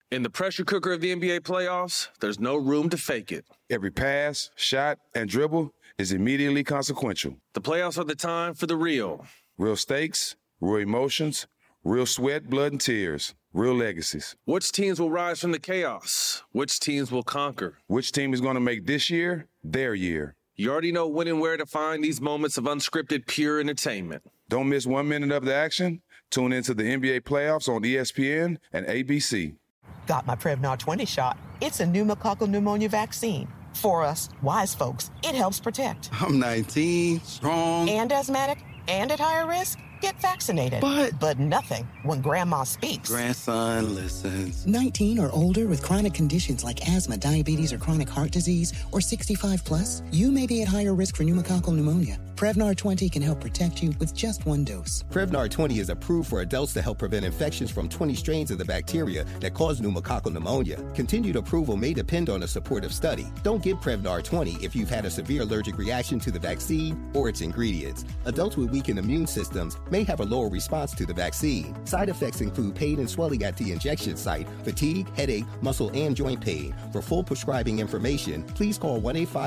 In the pressure cooker of the NBA playoffs, there's no room to fake it. Every pass, shot, and dribble is immediately consequential. The playoffs are the time for the real. Real stakes, real emotions, real sweat, blood, and tears, real legacies. Which teams will rise from the chaos? Which teams will conquer? Which team is going to make this year their year? You already know when and where to find these moments of unscripted, pure entertainment. Don't miss 1 minute of the action. Tune into the NBA playoffs on ESPN and ABC. Got my Prevnar 20 shot. It's a pneumococcal pneumonia vaccine. For us, wise folks, it helps protect. I'm 19, strong. And asthmatic, and at higher risk. Get vaccinated. But nothing when grandma speaks. Grandson listens. 19 or older with chronic conditions like asthma, diabetes, or chronic heart disease, or 65 plus, you may be at higher risk for pneumococcal pneumonia. Prevnar 20 can help protect you with just 1 dose. Prevnar 20 is approved for adults to help prevent infections from 20 strains of the bacteria that cause pneumococcal pneumonia. Continued approval may depend on a supportive study. Don't get Prevnar 20 if you've had a severe allergic reaction to the vaccine or its ingredients. Adults with weakened immune systems may have a lower response to the vaccine. Side effects include pain and swelling at the injection site, fatigue, headache, muscle, and joint pain. For full prescribing information, please call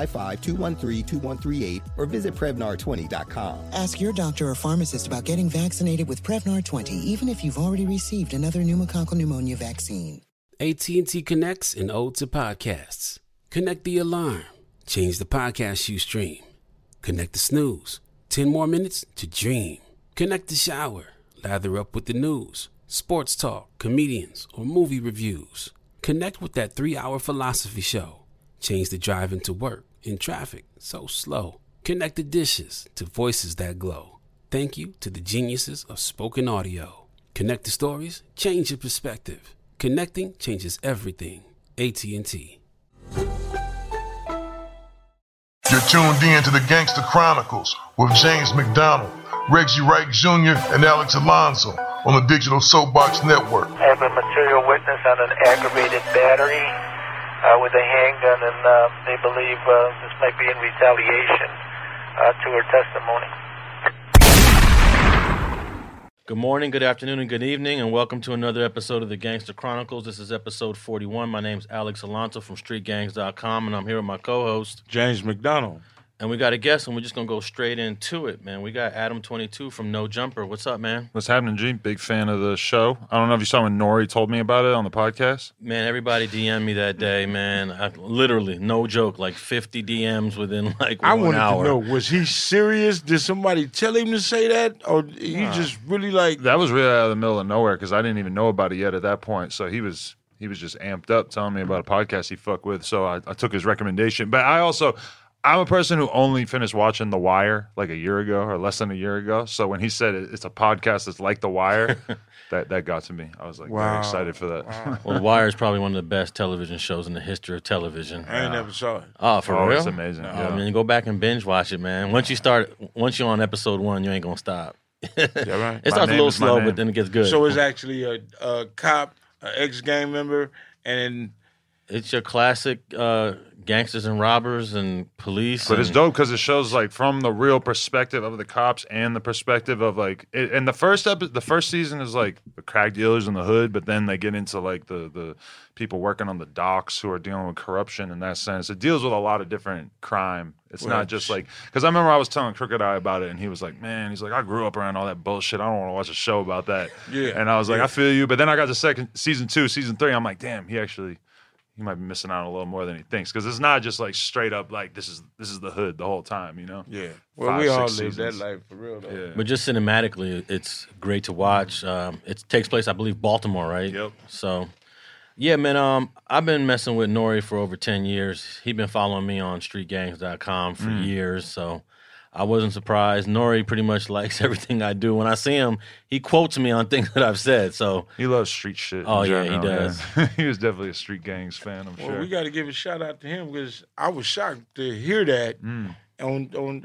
1-855-213-2138 or visit Prevnar20.com. Ask your doctor or pharmacist about getting vaccinated with Prevnar 20, even if you've already received another pneumococcal pneumonia vaccine. AT&T connects an ode to podcasts. Connect the alarm. Change the podcast you stream. Connect the snooze. 10 more minutes to dream. Connect the shower. Lather up with the news, sports talk, comedians, or movie reviews. Connect with that 3-hour philosophy show. Change the drive into work in traffic so slow. Connect the dishes to voices that glow. Thank you to the geniuses of spoken audio. Connect the stories, change your perspective. Connecting changes everything. AT&T. You're tuned in to the Gangster Chronicles with James McDonald, Reggie Wright Jr., and Alex Alonso on the Digital Soapbox Network. I have a material witness on an aggravated battery with a handgun, and they believe this might be in retaliation to her testimony. Good morning, good afternoon, and good evening, and welcome to another episode of the Gangster Chronicles. This is episode 41. My name's Alex Alonso from StreetGangs.com, and I'm here with my co-host, James McDonald. And we got a guest, and we're just going to go straight into it, man. We got Adam22 from No Jumper. What's up, man? What's happening, G? Big fan of the show. I don't know if you saw when Nori told me about it on the podcast. Man, everybody DM'd me that day, man. Literally, no joke, like 50 DMs within like 1 hour. I wanted to know, was he serious? Did somebody tell him to say that? Or he just really like... That was really out of the middle of nowhere because I didn't even know about it yet at that point. So he was just amped up telling me about a podcast he fucked with. So I took his recommendation. But I'm a person who only finished watching The Wire like a year ago or less than a year ago. So when he said it's a podcast that's like The Wire, that got to me. I was like very excited for that. Wow. Well, The Wire is probably one of the best television shows in the history of television. I ain't never saw it. Oh, for real? It's amazing. I mean, go back and binge watch it, man. Once you're on episode 1, you ain't gonna stop. Yeah, right. It starts a little slow, but then it gets good. So it's actually a cop, an ex-gang member, and it's your classic gangsters and robbers and police. But it's dope because it shows like from the real perspective of the cops and the perspective of like and the first season is like the crack dealers in the hood, but then they get into like the people working on the docks who are dealing with corruption in that sense. It deals with a lot of different crime. It's not just like, because I remember I was telling Crooked Eye about it, and he was like, man, I grew up around all that bullshit. I don't want to watch a show about that. Yeah. And I was like, I feel you. But then I got to season 2, season 3. I'm like, damn, he might be missing out a little more than he thinks, because it's not just like straight up like this is the hood the whole time, you know? Yeah. Well, we all live that life for real, though. Yeah. But just cinematically, it's great to watch. It takes place, I believe, Baltimore, right? Yep. So, yeah, man, I've been messing with Nori for over 10 years. He's been following me on StreetGangs.com for years, so I wasn't surprised. Nori pretty much likes everything I do. When I see him, he quotes me on things that I've said. So he loves street shit. Oh, yeah, he does. Yeah. He was definitely a Street Gangs fan, I'm sure. Well, we got to give a shout out to him because I was shocked to hear that on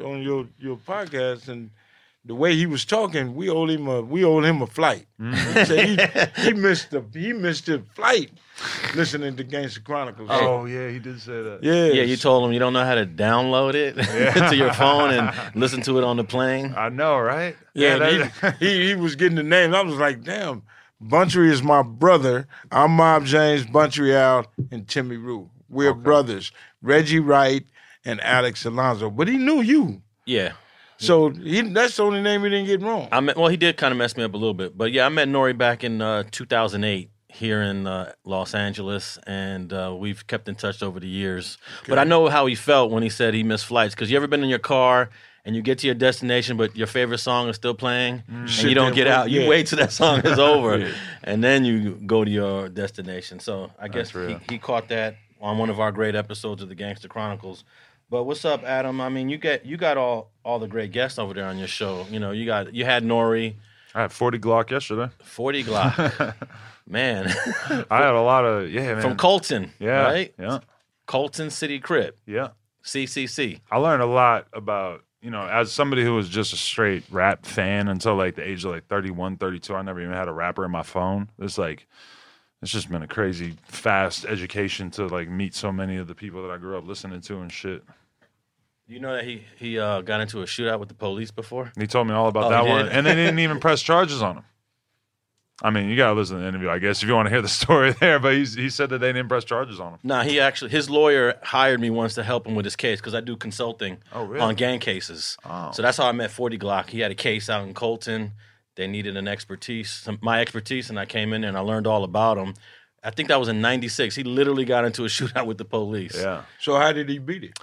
your podcast, and the way he was talking, we owed him a flight. He said he missed the flight listening to Gangster Chronicles. Oh yeah, he did say that. Yeah, you told him you don't know how to download it to your phone and listen to it on the plane. I know, right? Yeah, he was getting the name. I was like, damn, Buntry is my brother. I'm Mob James, Buntry Al, and Timmy Rue. We're brothers. Reggie Wright and Alex Alonso. But he knew you. Yeah. So that's the only name he didn't get wrong. Well, he did kind of mess me up a little bit. But, yeah, I met Nori back in 2008 here in Los Angeles, and we've kept in touch over the years. Okay. But I know how he felt when he said he missed flights, because you ever been in your car and you get to your destination, but your favorite song is still playing, and you don't get out. You wait till that song is over, and then you go to your destination. So I guess he caught that on one of our great episodes of the Gangster Chronicles. But what's up, Adam? I mean, you got all the great guests over there on your show. You know, you had Nori. I had 40 Glock yesterday. 40 Glock. Man. I had a lot of, man. From Colton, right? Yeah. Colton City Crip. Yeah. CCC. I learned a lot about, as somebody who was just a straight rap fan until like the age of like 31, 32, I never even had a rapper in my phone. It's just been a crazy fast education to like meet so many of the people that I grew up listening to and shit. You know that he got into a shootout with the police before? He told me all about that one. And they didn't even press charges on him. I mean, you got to listen to the interview, I guess, if you want to hear the story there. But he said that they didn't press charges on him. Nah, his lawyer hired me once to help him with his case because I do consulting on gang cases. Oh. So that's how I met 40 Glock. He had a case out in Colton. They needed my expertise, and I came in there and I learned all about him. I think that was in 96. He literally got into a shootout with the police. Yeah. So how did he beat it?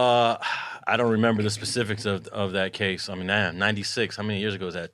I don't remember the specifics of that case. I mean, 96. How many years ago was that?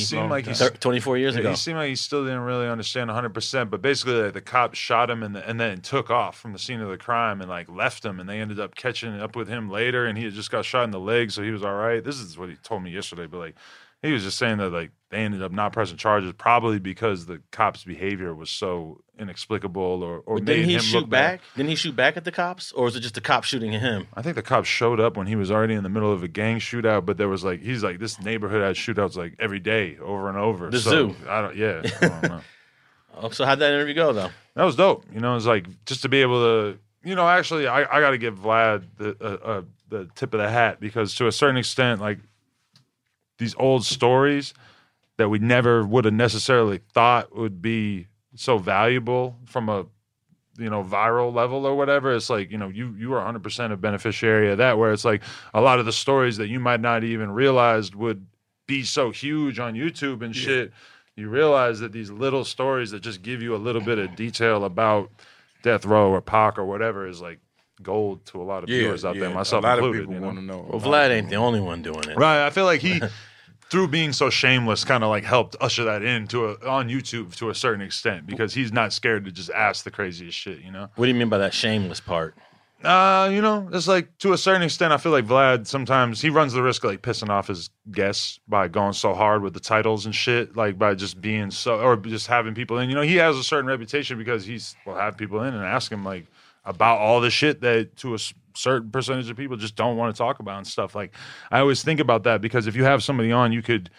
24 years ago. He seemed like he still didn't really understand 100%. But basically, like, the cops shot him and then took off from the scene of the crime and like left him. And they ended up catching up with him later. And he had just got shot in the leg, so he was all right. This is what he told me yesterday. But like, he was just saying that like they ended up not pressing charges probably because the cops' behavior was so inexplicable or made him look bad. Didn't he shoot back at the cops, or was it just the cops shooting at him? I think the cops showed up when he was already in the middle of a gang shootout, but there was like this neighborhood had shootouts like every day over and over. The zoo. I don't know. Oh, so how'd that interview go though? That was dope. It was like just to be able to, actually I got to give Vlad the tip of the hat because to a certain extent, like these old stories that we never would have necessarily thought would be so valuable from a viral level or whatever. It's like, you are 100% a beneficiary of that, where it's like a lot of the stories that you might not even realized would be so huge on YouTube and shit. You realize that these little stories that just give you a little bit of detail about Death Row or Pac or whatever is like gold to a lot of viewers out there, myself included. A lot of people want to know. Well, Vlad ain't the only one doing it. Right. I feel like he, through being so shameless, kind of like helped usher that in on YouTube to a certain extent because he's not scared to just ask the craziest shit, What do you mean by that shameless part? It's like to a certain extent, I feel like Vlad sometimes he runs the risk of like pissing off his guests by going so hard with the titles and shit, like by just being or just having people in. He has a certain reputation because will have people in and ask him like about all the shit that to a certain percentage of people just don't want to talk about and stuff. Like I always think about that because if you have somebody on, you could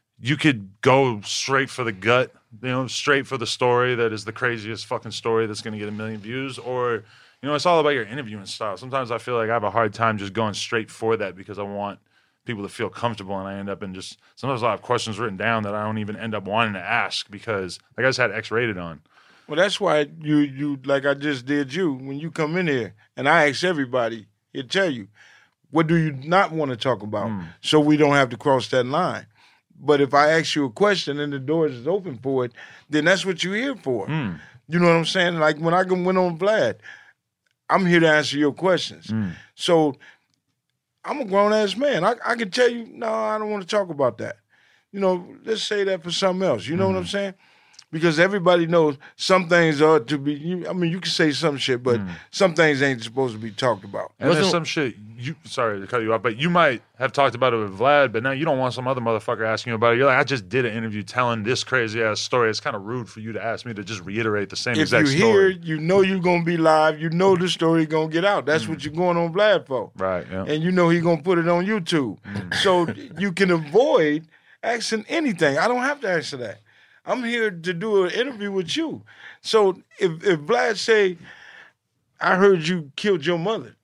go straight for the gut, straight for the story that is the craziest fucking story that's going to get 1 million views, or it's all about your interviewing style. Sometimes I feel like I have a hard time just going straight for that because I want people to feel comfortable, and I end up in just sometimes I have questions written down that I don't even end up wanting to ask because like I just had X-Rated on. Well, that's why you like I just did you when you come in here and I ask everybody, he'll tell you, what do you not want to talk about so we don't have to cross that line. But if I ask you a question and the doors is open for it, then that's what you're here for. You know what I'm saying? Like when I went on Vlad, I'm here to answer your questions. So I'm a grown-ass man. I can tell you, no, I don't want to talk about that. Let's say that for something else. You know what I'm saying? Because everybody knows some things are to be, you can say some shit, but some things ain't supposed to be talked about. And there's some shit, sorry to cut you off, but you might have talked about it with Vlad, but now you don't want some other motherfucker asking you about it. You're like, I just did an interview telling this crazy-ass story. It's kind of rude for you to ask me to just reiterate the same exact story. If you're here, you know you're going to be live. You know the story going to get out. That's what you're going on Vlad for. Right, yeah. And you know he's going to put it on YouTube. So you can avoid asking anything. I don't have to answer that. I'm here to do an interview with you. So if Vlad say, I heard you killed your mother.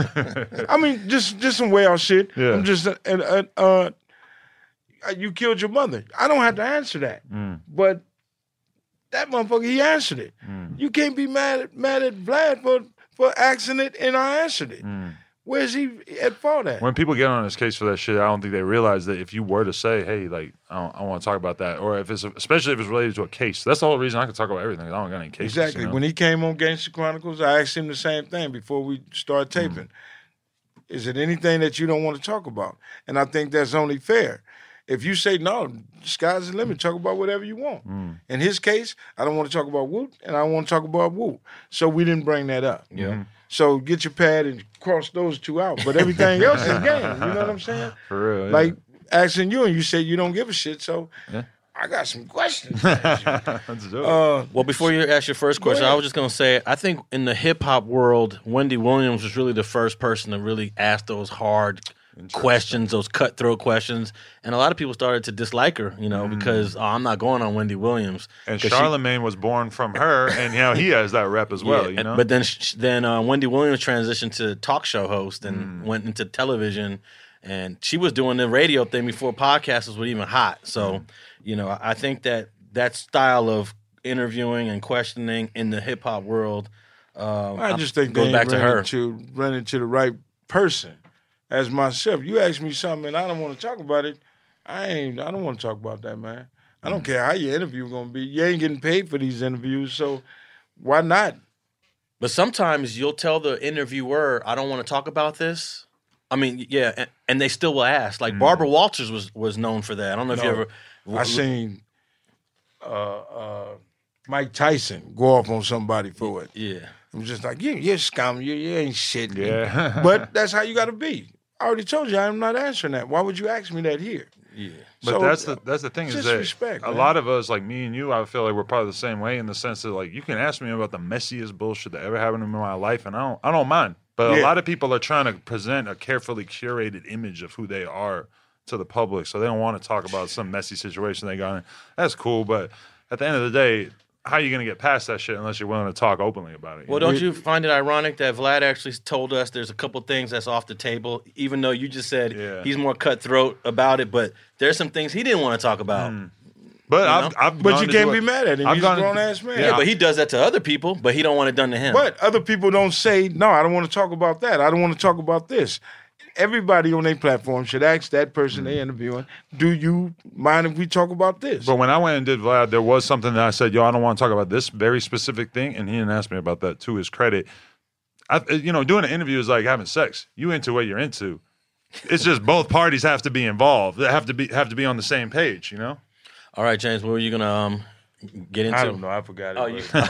just some way out shit. Yeah. I'm just, you killed your mother. I don't have to answer that. But that motherfucker, he answered it. You can't be mad at Vlad for asking it, and I answered it. Where's he at fault at? When people get on his case for that shit, I don't think they realize that if you were to say, hey, like, I want to talk about that, or if it's, especially if it's related to a case, that's the whole reason I can talk about everything. I don't got any cases. Exactly. You know? When he came on Gangster Chronicles, I asked him the same thing before we started taping. Is it anything that you don't want to talk about? And I think that's only fair. If you say, no, sky's the limit, talk about whatever you want. In his case, I don't want to talk about Woot, and I don't want to talk about Woot. So we didn't bring that up. Yeah. So get your pad and cross those two out. But everything else is game. You know what I'm saying? For real. Yeah. Like asking you, and you said you don't give a shit. So I got some questions. That's dope. Well, before you ask your first question, I was just going to say, I think in the hip-hop world, Wendy Williams was really the first person to really ask those hard questions, those cutthroat questions. And a lot of people started to dislike her, you know, because I'm not going on Wendy Williams. And Charlemagne was born from her, and you know he has that rep as well. You know, but then Wendy Williams transitioned to talk show host and went into television, and she was doing the radio thing before podcasts were even hot. So, you know, I think that style of interviewing and questioning in the hip hop world, I just think goes they back to her. Run into the right person. As myself, you ask me something and I don't want to talk about it. I don't want to talk about that, man. I don't care how your interview gonna be. You ain't getting paid for these interviews, so why not? But sometimes you'll tell the interviewer, I don't want to talk about this. I mean, yeah, and they still will ask. Like Barbara Walters was known for that. I don't know if you ever. I seen Mike Tyson go off on somebody for it. Yeah. I'm just like, you're scum. You ain't shit. Yeah. But that's how you got to be. I already told you I'm not answering that. Why would you ask me that here? Yeah. But so, that's the thing is that respect, a lot of us, like me and you, I feel like we're probably the same way in the sense that like you can ask me about the messiest bullshit that ever happened in my life, and I don't mind. But a lot of people are trying to present a carefully curated image of who they are to the public, so they don't want to talk about some messy situation they got in. That's cool, but at the end of the day, how are you going to get past that shit unless you're willing to talk openly about it? Well, don't you find it ironic that Vlad actually told us there's a couple things that's off the table, even though you just said he's more cutthroat about it, but there's some things he didn't want to talk about. But but you can't be mad at him. He's a grown-ass man. Yeah, but he does that to other people, but he don't want it done to him. But other people don't say, no, I don't want to talk about that. I don't want to talk about this. Everybody on their platform should ask that person they're interviewing, do you mind if we talk about this? But when I went and did Vlad, there was something that I said, I don't want to talk about this very specific thing, and he didn't ask me about that to his credit. Doing an interview is like having sex. You into what you're into. It's just both parties have to be involved. They have to be on the same page, you know? All right, James, what were you going to get into? I don't know. I forgot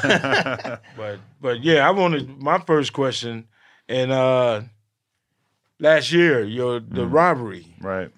it. But yeah, I wanted my first question, and last year, the robbery. Right.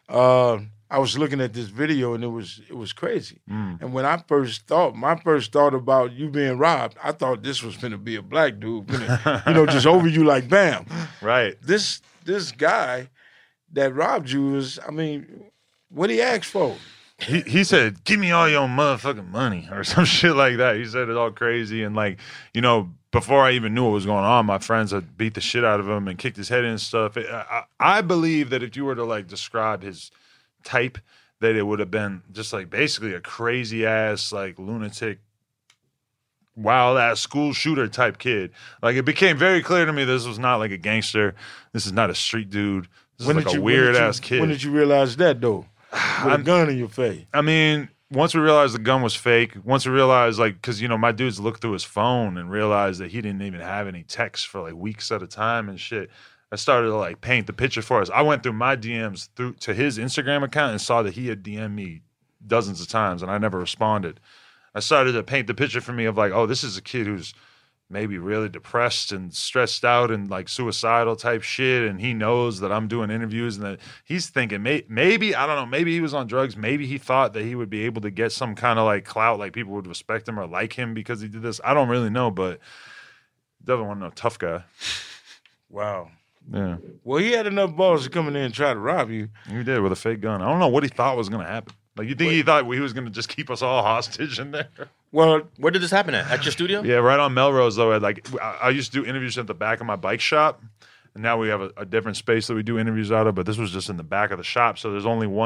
I was looking at this video and it was crazy. And when my first thought about you being robbed, I thought this was finna be a black dude, just over you like bam. Right. This guy that robbed you was, what he asked for? He said, give me all your motherfucking money or some shit like that. He said it all crazy and before I even knew what was going on, my friends had beat the shit out of him and kicked his head in and stuff. I believe that if you were to describe his type, that it would have been just basically a crazy ass lunatic, wild ass school shooter type kid. It became very clear to me this was not a gangster. This is not a street dude. This is a weird ass kid. When did you realize that though? With a gun in your face. Once we realized the gun was fake, once we realized, because, my dudes looked through his phone and realized that he didn't even have any texts for, weeks at a time and shit, I started to, paint the picture for us. I went through my DMs to his Instagram account and saw that he had DM'd me dozens of times, and I never responded. I started to paint the picture for me of, this is a kid who's maybe really depressed and stressed out and suicidal type shit, and he knows that I'm doing interviews and that he's thinking maybe I don't know, maybe he was on drugs, maybe he thought that he would be able to get some kind of clout, people would respect him or like him because he did this. I don't really know, but definitely want to know tough guy. Wow. Yeah. Well, he had enough balls to come in there and try to rob you. He did with a fake gun. I don't know what he thought was going to happen. You think he thought he was going to just keep us all hostage in there? Well, where did this happen at? At your studio? Yeah, right on Melrose, though. I used to do interviews at the back of my bike shop, and now we have a different space that we do interviews out of, but this was just in the back of the shop, so there's only one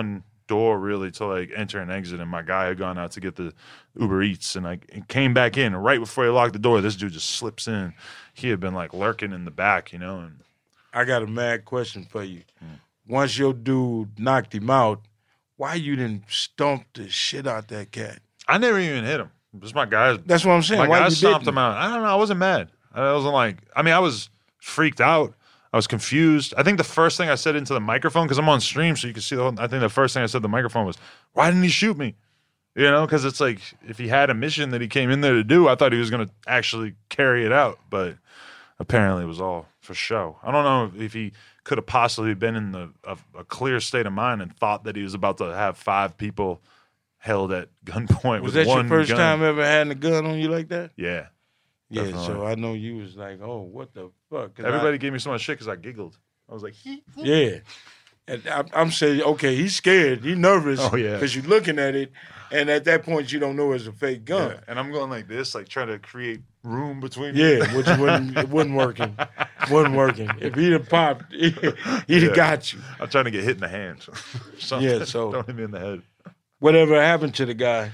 door really to like enter and exit, and my guy had gone out to get the Uber Eats, and I came back in, and right before he locked the door, this dude just slips in. He had been like lurking in the back, and I got a mad question for you. Once your dude knocked him out, why you didn't stomp the shit out that cat? I never even hit him. Just my guys. That's what I'm saying. My Why guys you stomped didn't? him out. I don't know. I wasn't mad. I wasn't like. I mean, I was freaked out. I was confused. I think the first thing I said into the microphone, because I'm on stream, so you can see the whole. I think the first thing I said to the microphone was, "Why didn't he shoot me?" Because it's like if he had a mission that he came in there to do, I thought he was going to actually carry it out, but apparently it was all for show. I don't know if he could have possibly been in a clear state of mind and thought that he was about to have 5 people held at gunpoint. Was with that one your first gun. time ever having a gun on you like that? Yeah. Yeah, Definitely. so I know you was like, oh, what the fuck? 'Cause Everybody gave me so much shit because I giggled. I was like, Yeah. And I'm saying, okay, he's scared. He's nervous. Oh, yeah. Because you're looking at it, and at that point, you don't know it's a fake gun. Yeah. And I'm going like this, like trying to create room between Yeah, which it wasn't working. Wasn't working. If he'd have popped, he'd have got you. I'm trying to get hit in the hand. Something. Yeah, so- Don't hit me in the head. Whatever happened to the guy?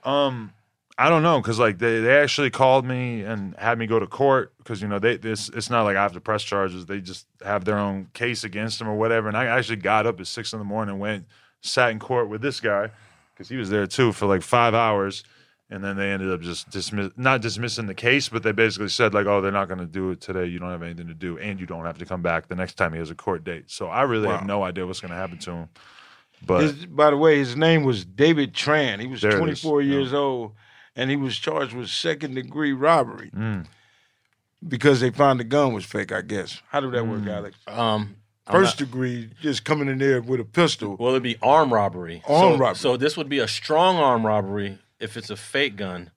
I don't know, because like they actually called me and had me go to court because it's not like I have to press charges. They just have their own case against him or whatever. And I actually got up at 6 a.m, went, sat in court with this guy because he was there too for like 5 hours, and then they ended up just not dismissing the case, but they basically said like, oh, they're not going to do it today. You don't have anything to do, and you don't have to come back the next time he has a court date. So I really have no idea what's going to happen to him. But By the way, his name was David Tran. He was There it 24 is. years old, and he was charged with second-degree robbery Mm. because they found the gun was fake, I guess. How did that work, Alex? First degree, just coming in there with a pistol. Well, it'd be armed robbery. Armed robbery. So this would be a strong arm robbery if it's a fake gun.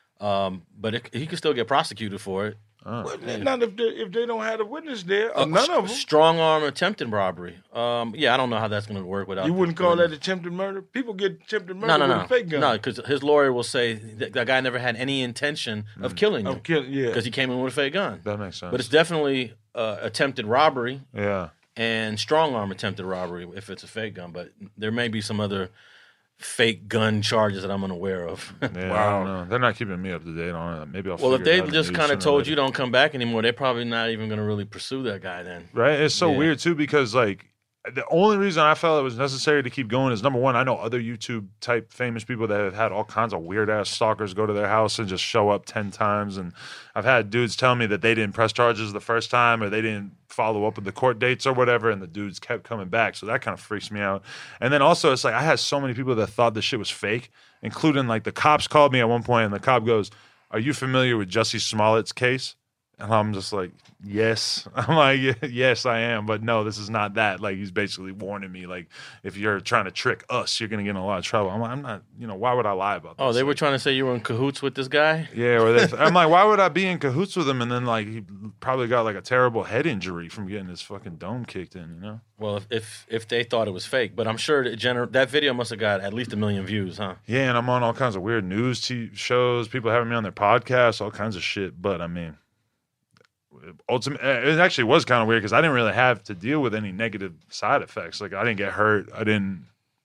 But he could still get prosecuted for it. Well, not if they don't have a witness there. None of them. Strong arm attempted robbery. Yeah, I don't know how that's going to work without. You wouldn't call that attempted murder? People get attempted murder with a fake gun. No, because his lawyer will say that guy never had any intention of killing you. Yeah. Because he came in with a fake gun. That makes sense. But it's definitely attempted robbery. Yeah. And strong arm attempted robbery if it's a fake gun. But there may be some other fake gun charges that I'm unaware of. Yeah, I don't know. They're not keeping me up to date on it. Maybe I'll. Well, if figure it they out in just the news kind of sooner or told later. you don't come back anymore, they're probably not even going to really pursue that guy then. Right? It's so Yeah. weird too because like the only reason I felt it was necessary to keep going is number one, I know other YouTube type famous people that have had all kinds of weird ass stalkers go to their house and just show up 10 times, and I've had dudes tell me that they didn't press charges the first time or they didn't follow up with the court dates or whatever, and the dudes kept coming back. So that kind of freaks me out. And then also it's like I had so many people that thought this shit was fake, including like the cops called me at one point and the cop goes, "Are you familiar with Jussie Smollett's case?" And I'm just like, yes. I'm like, yes, I am. But no, this is not that. Like, he's basically warning me, like, if you're trying to trick us, you're going to get in a lot of trouble. I'm like, I'm not, why would I lie about this? Oh, they were trying to say you were in cahoots with this guy? Yeah, I'm like, why would I be in cahoots with him? And then, like, he probably got, like, a terrible head injury from getting his fucking dome kicked in, Well, if they thought it was fake. But I'm sure that video must have got at least 1 million views, huh? Yeah, and I'm on all kinds of weird news shows, people having me on their podcasts, all kinds of shit. But, I mean, ultimately, it actually was kind of weird because I didn't really have to deal with any negative side effects. Like, I didn't get hurt. I didn't,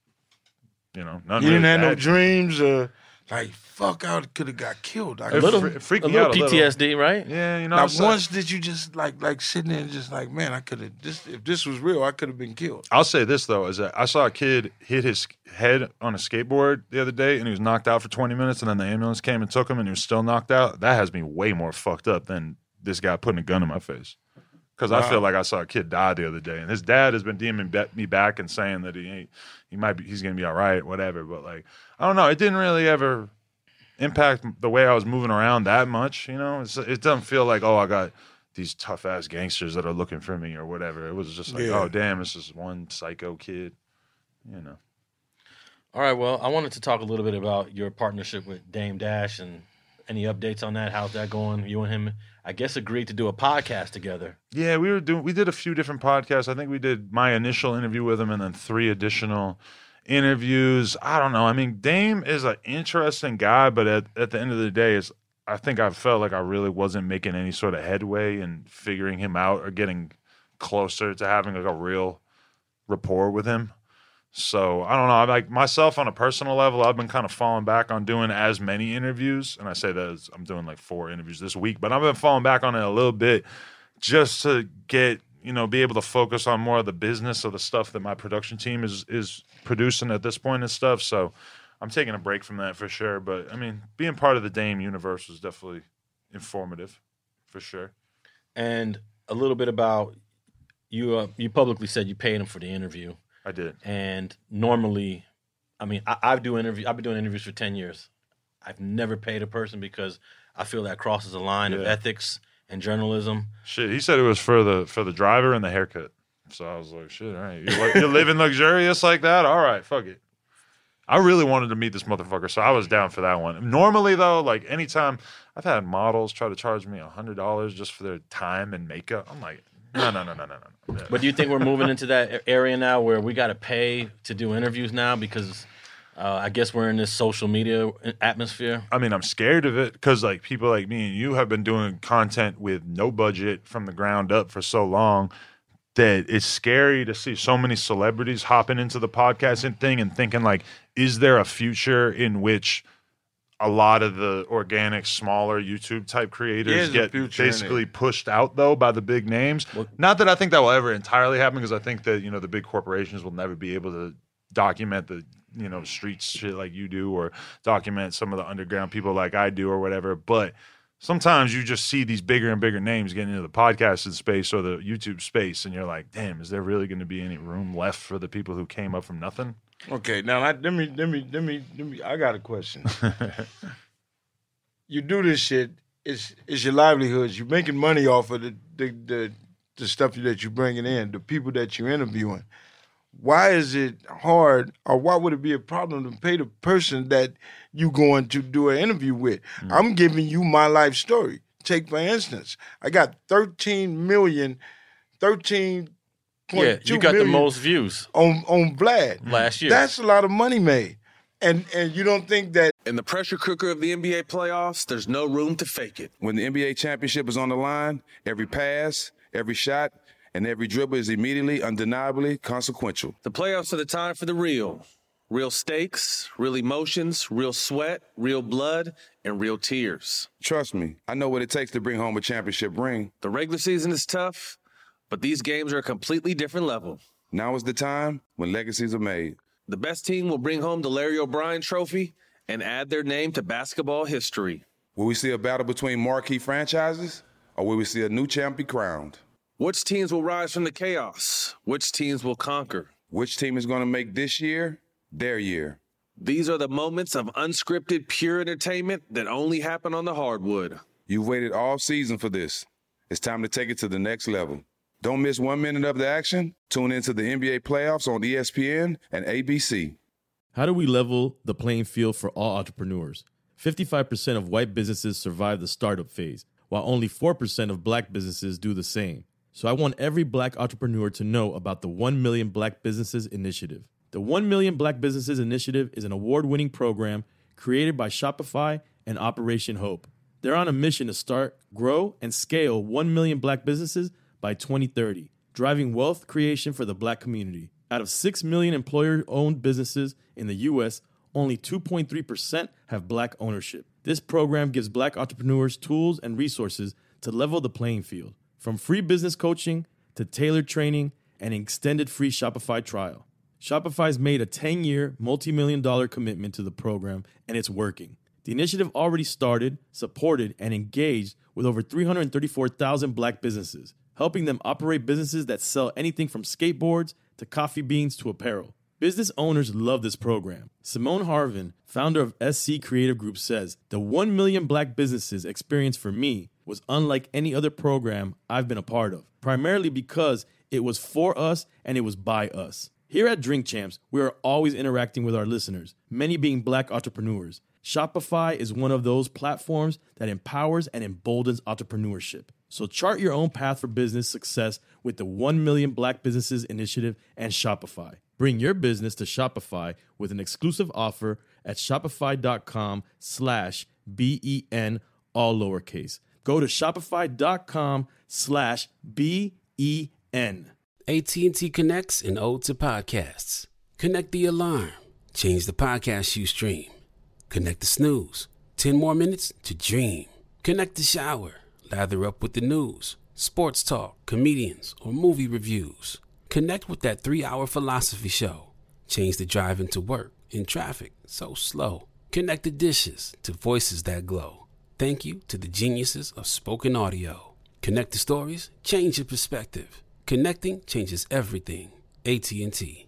none. You didn't have no dreams like, fuck, I could have got killed. It freaked me out a little. PTSD, right? Yeah, Now, once did you just like sitting there and just like, man, I could have if this was real, I could have been killed. I'll say this though, is that I saw a kid hit his head on a skateboard the other day and he was knocked out for 20 minutes and then the ambulance came and took him and he was still knocked out. That has me way more fucked up than this guy putting a gun in my face. Because I feel like I saw a kid die the other day, and his dad has been DMing me back and saying that he's gonna be all right, whatever. But like, I don't know, it didn't really ever impact the way I was moving around that much. It doesn't feel like, oh, I got these tough ass gangsters that are looking for me or whatever. It was just like, oh damn, this is one psycho kid. All right, well, I wanted to talk a little bit about your partnership with Dame Dash and any updates on that. How's that going? You and him, I guess, agreed to do a podcast together. Yeah, we did a few different podcasts. I think we did my initial interview with him and then 3 additional interviews. I don't know. I mean, Dame is an interesting guy, but at the end of the day, I think I felt like I really wasn't making any sort of headway in figuring him out or getting closer to having like a real rapport with him. So I don't know. I'm like myself on a personal level, I've been kind of falling back on doing as many interviews. And I say that as I'm doing like 4 interviews this week, but I've been falling back on it a little bit just to get, be able to focus on more of the business of the stuff that my production team is producing at this point and stuff. So I'm taking a break from that for sure. But I mean, being part of the Dame universe was definitely informative for sure. And a little bit about you publicly said you paid him for the interview. I did. And normally, I mean, I've been doing interviews for 10 years. I've never paid a person because I feel that crosses a line of ethics and journalism. Shit, he said it was for the driver and the haircut. So I was like, shit, all right. You're living luxurious like that? All right, fuck it. I really wanted to meet this motherfucker, so I was down for that one. Normally, though, like anytime I've had models try to charge me $100 just for their time and makeup, I'm like, no. But do you think we're moving into that area now where we got to pay to do interviews now because I guess we're in this social media atmosphere? I mean, I'm scared of it because like people like me and you have been doing content with no budget from the ground up for so long that it's scary to see so many celebrities hopping into the podcasting thing and thinking like, is there a future in which a lot of the organic, smaller YouTube type creators get basically pushed out though by the big names? Well, not that I think that will ever entirely happen because I think that, the big corporations will never be able to document the, streets shit like you do or document some of the underground people like I do or whatever. But sometimes you just see these bigger and bigger names getting into the podcasting space or the YouTube space and you're like, damn, is there really going to be any room left for the people who came up from nothing? Okay, now let me. I got a question. You do this shit. It's your livelihood. You're making money off of the stuff that you're bringing in, the people that you're interviewing. Why is it hard, or why would it be a problem to pay the person that you going to do an interview with? Mm-hmm. I'm giving you my life story. Take for instance, I got 13 Yeah, you got the most views on Vlad last year. That's a lot of money made, and you don't think that in the pressure cooker of the NBA playoffs, there's no room to fake it. When the NBA championship is on the line, every pass, every shot, and every dribble is immediately, undeniably consequential. The playoffs are the time for the real stakes, real emotions, real sweat, real blood, and real tears. Trust me, I know what it takes to bring home a championship ring. The regular season is tough, but these games are a completely different level. Now is the time when legacies are made. The best team will bring home the Larry O'Brien Trophy and add their name to basketball history. Will we see a battle between marquee franchises, or will we see a new champ be crowned? Which teams will rise from the chaos? Which teams will conquer? Which team is going to make this year their year? These are the moments of unscripted, pure entertainment that only happen on the hardwood. You've waited all season for this. It's time to take it to the next level. Don't miss 1 minute of the action. Tune into the NBA playoffs on ESPN and ABC. How do we level the playing field for all entrepreneurs? 55% of white businesses survive the startup phase, while only 4% of black businesses do the same. So I want every black entrepreneur to know about the 1 Million Black Businesses Initiative. The 1 Million Black Businesses Initiative is an award-winning program created by Shopify and Operation Hope. They're on a mission to start, grow, and scale 1 million black businesses by 2030, driving wealth creation for the black community. Out of 6 million employer-owned businesses in the U.S., only 2.3% have black ownership. This program gives black entrepreneurs tools and resources to level the playing field, from free business coaching to tailored training and an extended free Shopify trial. Shopify's made a 10-year, multi-million-dollar commitment to the program, and it's working. The initiative already started, supported, and engaged with over 334,000 black businesses, helping them operate businesses that sell anything from skateboards to coffee beans to apparel. Business owners love this program. Simone Harvin, founder of SC Creative Group, says, "The 1 million black businesses experience for me was unlike any other program I've been a part of, primarily because it was for us and it was by us." Here at Drink Champs, we are always interacting with our listeners, many being black entrepreneurs. Shopify is one of those platforms that empowers and emboldens entrepreneurship. So chart your own path for business success with the 1 Million Black Businesses Initiative and Shopify. Bring your business to Shopify with an exclusive offer at shopify.com/BEN, all lowercase. Go to shopify.com/BEN. AT&T connects and ode to podcasts. Connect the alarm. Change the podcast you stream. Connect the snooze. 10 more minutes to dream. Connect the shower. Lather up with the news, sports talk, comedians, or movie reviews. Connect with that 3-hour philosophy show. Change the drive into work in traffic so slow. Connect the dishes to voices that glow. Thank you to the geniuses of spoken audio. Connect the stories, change your perspective. Connecting changes everything. AT&T.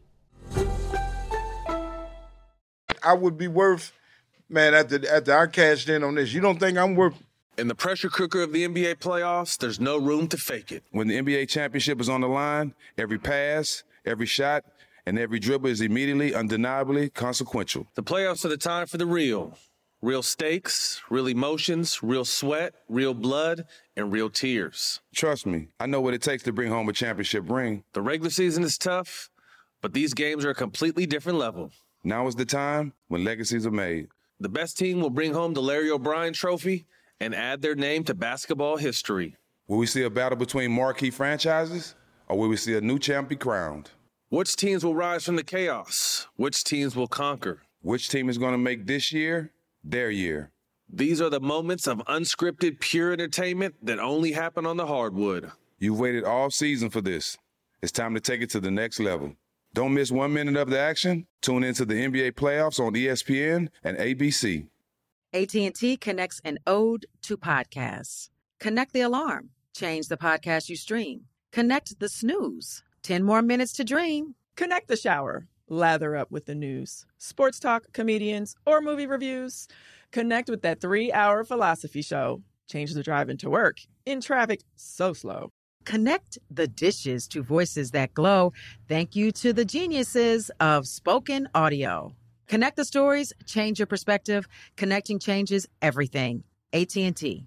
I would be worth, man, after I cashed in on this, you don't think I'm worth? In the pressure cooker of the NBA playoffs, there's no room to fake it. When the NBA championship is on the line, every pass, every shot, and every dribble is immediately, undeniably consequential. The playoffs are the time for the real. Real stakes, real emotions, real sweat, real blood, and real tears. Trust me, I know what it takes to bring home a championship ring. The regular season is tough, but these games are a completely different level. Now is the time when legacies are made. The best team will bring home the Larry O'Brien Trophy and add their name to basketball history. Will we see a battle between marquee franchises, or will we see a new champ be crowned? Which teams will rise from the chaos? Which teams will conquer? Which team is going to make this year their year? These are the moments of unscripted, pure entertainment that only happen on the hardwood. You've waited all season for this. It's time to take it to the next level. Don't miss 1 minute of the action. Tune into the NBA playoffs on ESPN and ABC. AT&T connects an ode to podcasts. Connect the alarm. Change the podcast you stream. Connect the snooze. 10 more minutes to dream. Connect the shower. Lather up with the news, sports talk, comedians, or movie reviews. Connect with that 3-hour philosophy show. Change the drive into work in traffic so slow. Connect the dishes to voices that glow. Thank you to the geniuses of spoken audio. Connect the stories, change your perspective. Connecting changes everything. AT&T.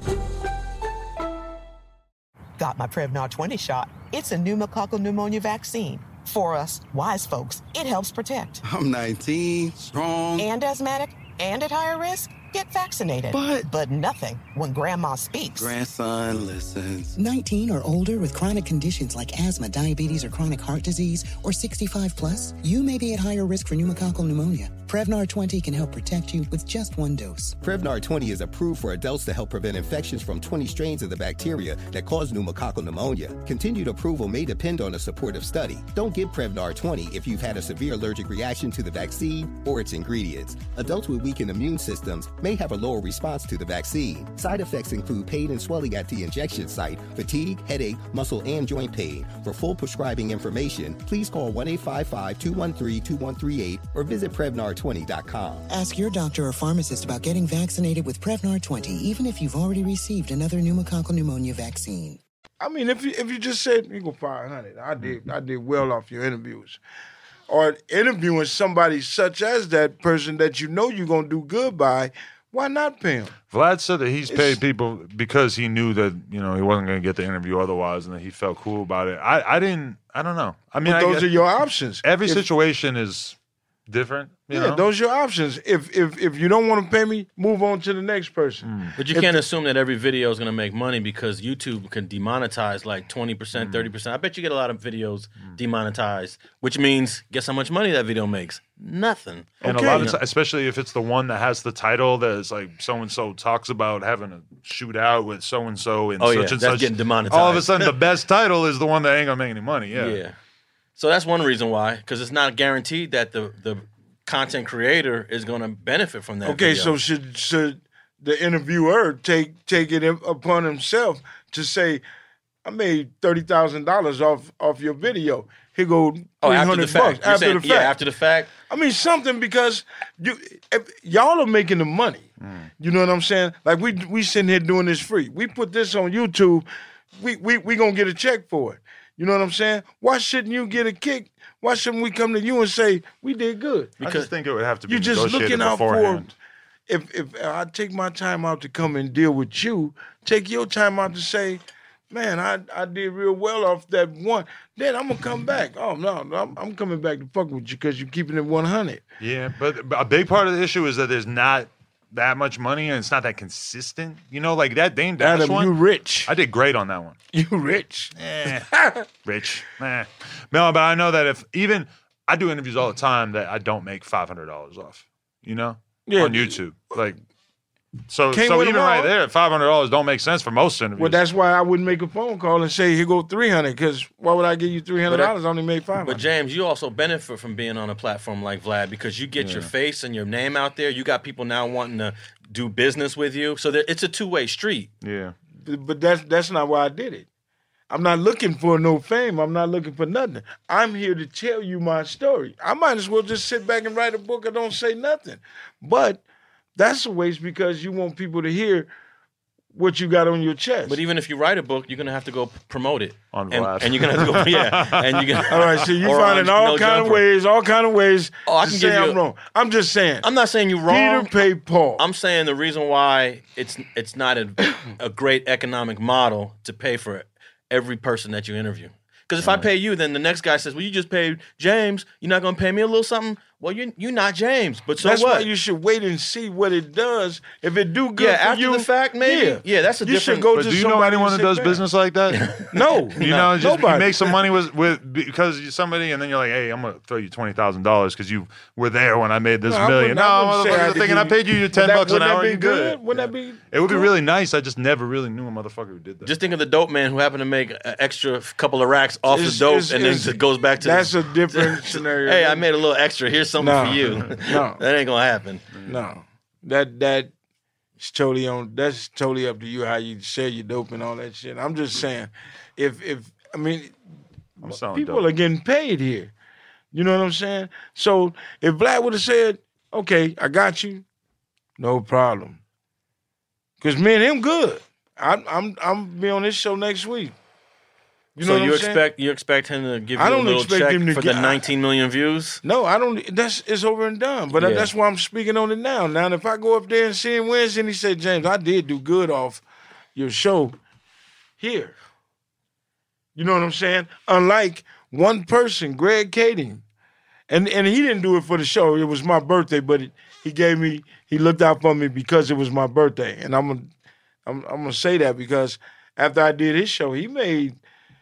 Got my Prevnar 20 shot. It's a pneumococcal pneumonia vaccine. For us, wise folks, it helps protect. I'm 19, strong. And asthmatic, and at higher risk. Get vaccinated. But nothing when grandma speaks. Grandson listens. 19 or older with chronic conditions like asthma, diabetes, or chronic heart disease, or 65 plus, you may be at higher risk for pneumococcal pneumonia. Prevnar 20 can help protect you with just one dose. Prevnar 20 is approved for adults to help prevent infections from 20 strains of the bacteria that cause pneumococcal pneumonia. Continued approval may depend on a supportive study. Don't give Prevnar 20 if you've had a severe allergic reaction to the vaccine or its ingredients. Adults with weakened immune systems may have a lower response to the vaccine. Side effects include pain and swelling at the injection site, fatigue, headache, muscle, and joint pain. For full prescribing information, please call 1-855-213-2138 or visit Prevnar20.com. Ask your doctor or pharmacist about getting vaccinated with Prevnar 20, even if you've already received another pneumococcal pneumonia vaccine. I mean, if you just said you go 500, I did well off your interviews, or interviewing somebody such as that person that you know you're gonna do good by. Why not pay him? Vlad said that he's paid people because he knew that, he wasn't going to get the interview otherwise, and that he felt cool about it. I don't know. I mean, those are your options. Every situation is different. You know? Those are your options. If you don't want to pay me, move on to the next person. But you can't assume that every video is going to make money, because YouTube can demonetize like 20%, 30%. I bet you get a lot of videos demonetized, which means guess how much money that video makes? Nothing. And a lot of especially if it's the one that has the title that is like so-and-so talks about having a shootout with so-and-so and such and that's such. Getting demonetized. All of a sudden, the best title is the one that ain't going to make any money. Yeah. So that's one reason why, because it's not guaranteed that the content creator is going to benefit from that. Okay, video. so should the interviewer take it upon himself to say, I made $30,000 off your video. Here go $300 after the fact. Yeah, after the fact. I mean something, because y'all are making the money. You know what I'm saying? Like we sitting here doing this free. We put this on YouTube. We gonna get a check for it. You know what I'm saying? Why shouldn't you get a kick? Why shouldn't we come to you and say we did good? Because I just think it would have to be you're just negotiated looking out beforehand. for. If I take my time out to come and deal with you, take your time out to say, man, I did real well off that one. Then I'm gonna come back. Oh no, I'm coming back to fuck with you because you're keeping it 100. Yeah, but a big part of the issue is that there's not that much money and it's not that consistent. Like that Dame Dash Adam, one. you rich. I did great on that one. You rich. Rich. No, but I know that if even I do interviews all the time that I don't make $500 off. You know, Yeah. on YouTube, like. So Can't so win even them right all. there, $500 don't make sense for most interviews. Well, that's why I wouldn't make a phone call and say, here go $300, because why would I give you $300? I only made $500. But James, you also benefit from being on a platform like Vlad because you get your face and your name out there. You got people now wanting to do business with you. So it's a two-way street. Yeah. But that's not why I did it. I'm not looking for no fame. I'm not looking for nothing. I'm here to tell you my story. I might as well just sit back and write a book or don't say nothing. But that's a waste because you want people to hear what you got on your chest. But even if you write a book, you're gonna have to go promote it on Vlad, and you're gonna have to go, and you're gonna. All right, so you or finding on all No kind Jumper. of ways. Oh, I to can say give you. I'm wrong. I'm just saying. I'm not saying you're wrong. Peter paid Paul. I'm saying the reason why it's not a great economic model to pay for every person that you interview. Because if I pay you, then the next guy says, "Well, you just paid James. You're not gonna pay me a little something." Well, you're not James, but so that's what? why you should wait and see what it does. If it do good Yeah, for after you, the fact, maybe. Yeah, that's a you should different- go But to do you know somebody anyone and that sit does back. business like that? No, You know, just you nobody. make some money with because you're somebody, and then you're like, "Hey, I'm gonna throw you $20,000 because you were there when I made this No, I million." wouldn't- I No, wouldn't say I had motherfucker, to thinking I give paid you your $10 an wouldn't hour. that be You good? Wouldn't that be? It would be really nice. I just never really knew a motherfucker who did that. Just think of the dope man who happened to make an extra couple of racks off the dope, and then it goes back to that's a different scenario. Hey, I made a little extra. Here's something No. for you. No. That ain't gonna happen. No, that's totally on. That's totally up to you how you sell your dope and all that shit. I'm just saying, if I mean, I'm selling people dope. are getting paid here. You know what I'm saying? So if Vlad would have said, "Okay, I got you," no problem. Cause me and him good. I'm be on this show next week. You know So what you I'm saying? expect him to give I you a don't little expect check him to for get- the 19 million views? No, I don't. It's over and done. But Yeah. that's why I'm speaking on it now. Now, if I go up there and see him Wednesday and he said, "James, I did do good off your show here." You know what I'm saying? Unlike one person, Greg Kading, and he didn't do it for the show. It was my birthday, but he looked out for me because it was my birthday, and I'm gonna say that because after I did his show, he made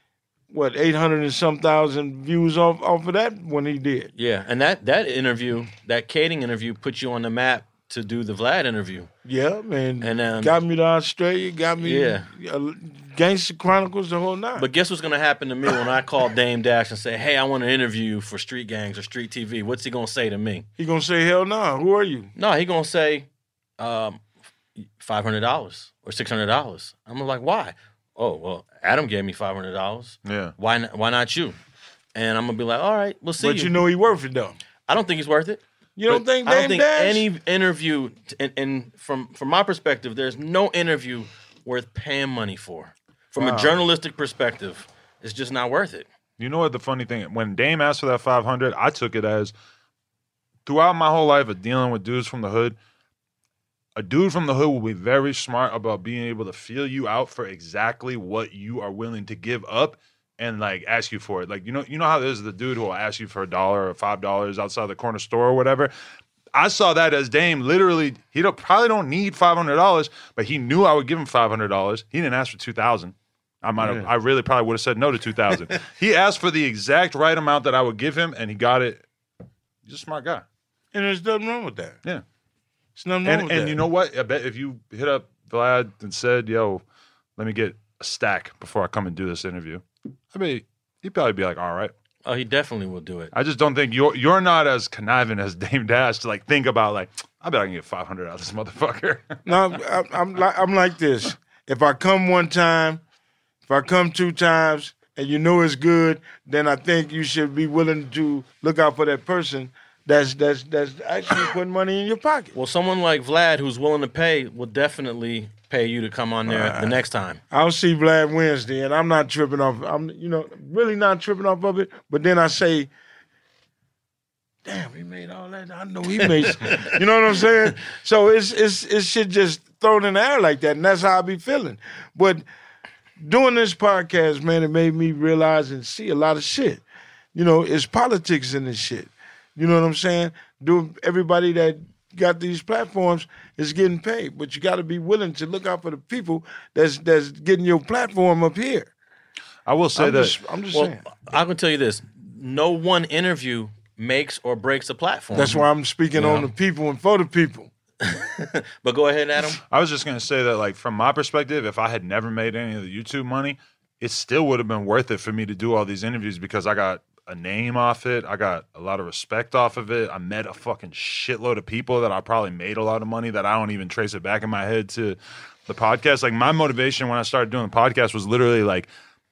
800 and some thousand views off of that when he did. Yeah, and that interview, that Kading interview, put you on the map to do the Vlad interview. Yeah, man. And got me to Australia, got me Yeah. Gangster Chronicles, the whole nine. But guess what's gonna happen to me when I call Dame Dash and say, "Hey, I want to interview you for Street Gangs or Street TV"? What's he gonna say to me? He gonna say, "Hell no, who are you?" No, he gonna say $500 or $600. I'm like, why? Oh, well, Adam gave me $500. Yeah. Why not you? And I'm gonna be like, all right, we'll see. But you know he worth it though. I don't think he's worth it. You don't But think I don't Dame think Dash? any interview, and from my perspective, there's no interview worth paying money for. From Wow. a journalistic perspective, it's just not worth it. You know what the funny thing? When Dame asked for that 500, I took it as throughout my whole life of dealing with dudes from the hood. A dude from the hood will be very smart about being able to feel you out for exactly what you are willing to give up and like ask you for it. Like you know how there's the dude who will ask you for $1 or $5 outside the corner store or whatever. I saw that as Dame. Literally, probably don't need $500, but he knew I would give him $500. He didn't ask for $2,000. I really probably would have said no to $2,000. He asked for the exact right amount that I would give him, and he got it. He's a smart guy. And there's nothing wrong with that. Yeah. There's nothing wrong with that. And you know what? I bet if you hit up Vlad and said, "Yo, let me get a stack before I come and do this interview," I mean, he'd probably be like, "All right." Oh, he definitely will do it. I just don't think you're not as conniving as Dame Dash to like think about like, I bet I can get 500 out of this motherfucker. No, I'm like this. If I come one time, if I come 2 times, and you know it's good, then I think you should be willing to look out for that person that's actually putting money in your pocket. Well, someone like Vlad who's willing to pay will definitely pay you to come on there the next time. I'll see Vlad Wednesday, and I'm not tripping off. I'm, really not tripping off of it. But then I say, damn, he made all that. I know he made. You know what I'm saying? So it's shit just thrown in the air like that, and that's how I be feeling. But doing this podcast, man, it made me realize and see a lot of shit. It's politics in this shit. You know what I'm saying? Everybody that got these platforms is getting paid, but you got to be willing to look out for the people that's getting your platform up here. I will say I'm just saying. I can tell you this: no one interview makes or breaks a platform. That's why I'm speaking on the people and for the people. But go ahead, Adam. I was just going to say that, like, from my perspective, if I had never made any of the YouTube money, it still would have been worth it for me to do all these interviews because I got a name off it. I got a lot of respect off of it. I met a fucking shitload of people that I probably made a lot of money that I don't even trace it back in my head to the podcast. Like, my motivation when I started doing the podcast was literally like,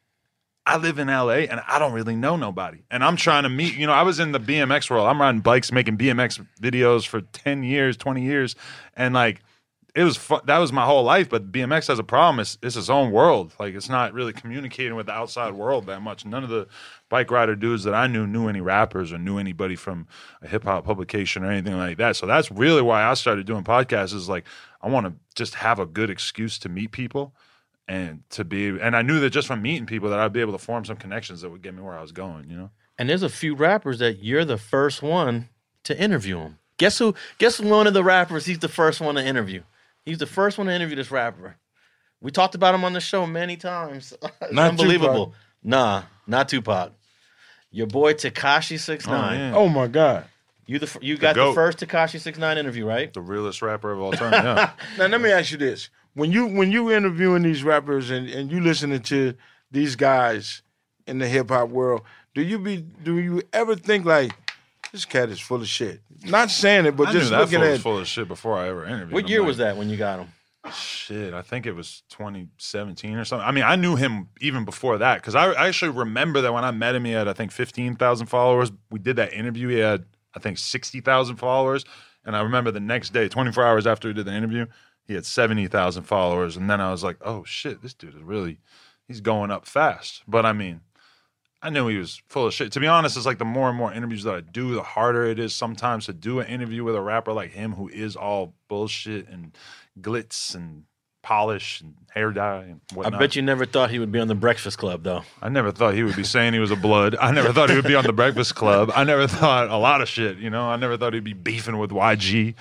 I live in LA and I don't really know nobody. And I'm trying to meet, I was in the BMX world. I'm riding bikes, making BMX videos for 10 years, 20 years. And like, it was that was my whole life. But BMX has a problem. It's its own world. Like, it's not really communicating with the outside world that much. None of the bike rider dudes that I knew any rappers or knew anybody from a hip hop publication or anything like that. So that's really why I started doing podcasts, is like, I want to just have a good excuse to meet people. And I knew that just from meeting people that I'd be able to form some connections that would get me where I was going, And there's a few rappers that you're the first one to interview them. Guess one of the rappers, he's the first one to interview. He's the first one to interview this rapper. We talked about him on the show many times. It's Not unbelievable. Tupac. Nah, not Tupac. Your boy Tekashi 6ix9ine. Oh my God. You got the GOAT. first Tekashi 6ix9ine interview, right? The realest rapper of all time, yeah. Now let me ask you this: when you interviewing these rappers and you listening to these guys in the hip hop world, do you ever think like, this cat is full of shit? Not saying it, but I just knew that looking fool at was full of shit before I ever interviewed What him. year Like, was that when you got him? Shit, I think it was 2017 or something. I mean, I knew him even before that because I actually remember that when I met him, he had, I think, 15,000 followers. We did that interview. He had, I think, 60,000 followers. And I remember the next day, 24 hours after we did the interview, he had 70,000 followers. And then I was like, oh, shit, this dude is he's going up fast. But, I mean, I knew he was full of shit. To be honest, it's like the more and more interviews that I do, the harder it is sometimes to do an interview with a rapper like him who is all bullshit and glitz and polish and hair dye and whatnot. I bet you never thought he would be on the Breakfast Club, though. I never thought he would be saying he was a blood. I never thought he would be on the Breakfast Club. I never thought a lot of shit, I never thought he'd be beefing with YG.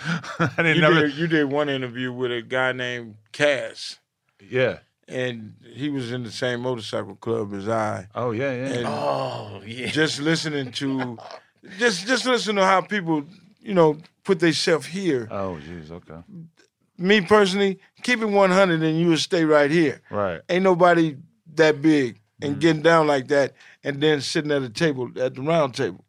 You did one interview with a guy named Cass. Yeah. And he was in the same motorcycle club as I. Oh, yeah. And just listening to listen to how people, put themselves here. Oh, jeez, okay. Me personally, keep it 100 and you will stay right here. Right. Ain't nobody that big and getting down like that and then sitting at the round table.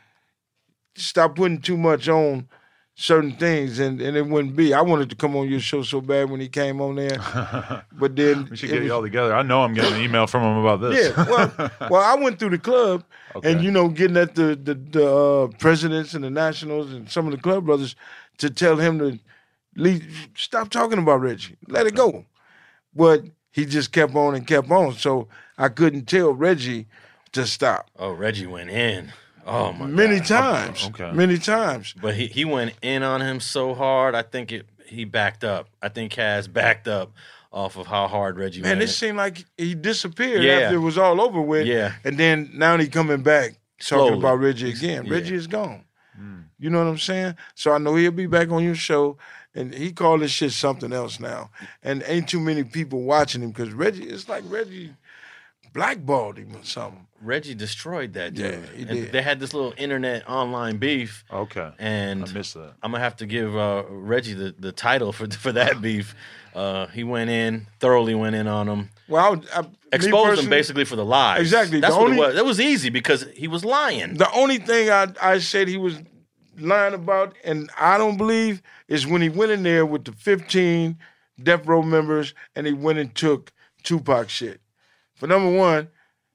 Stop putting too much on certain things and it wouldn't be. I wanted to come on your show so bad when he came on there. But then we should get you all together. I know I'm getting an email from him about this. Yeah, well, I went through the club and, getting at the presidents and the nationals and some of the club brothers to tell him to stop talking about Reggie. Let it go. But he just kept on and kept on. So I couldn't tell Reggie to stop. Oh, Reggie went in. Oh, my Many God. times. Okay. Many times. But he went in on him so hard, I think he backed up. I think Kaz backed up off of how hard Reggie went. Man, it seemed like he disappeared Yeah. after it was all over with. Yeah. And then now he coming back talking Slowly. about Reggie again. Yeah. Reggie is gone. You know what I'm saying? So I know he'll be back on your show. And he called this shit something else now. And ain't too many people watching him because it's like Reggie blackballed him or something. Reggie destroyed that dude. Yeah, he And did. they had this little internet online beef. Okay. And I missed that. I'm gonna have to give Reggie the title for that beef. He thoroughly went in on him. Well, Exposed him basically for the lies. Exactly. That's The what only- it was. That was easy because he was lying. The only thing I said he was lying about, and I don't believe, is when he went in there with the 15 Death Row members and he went and took Tupac shit. For number one,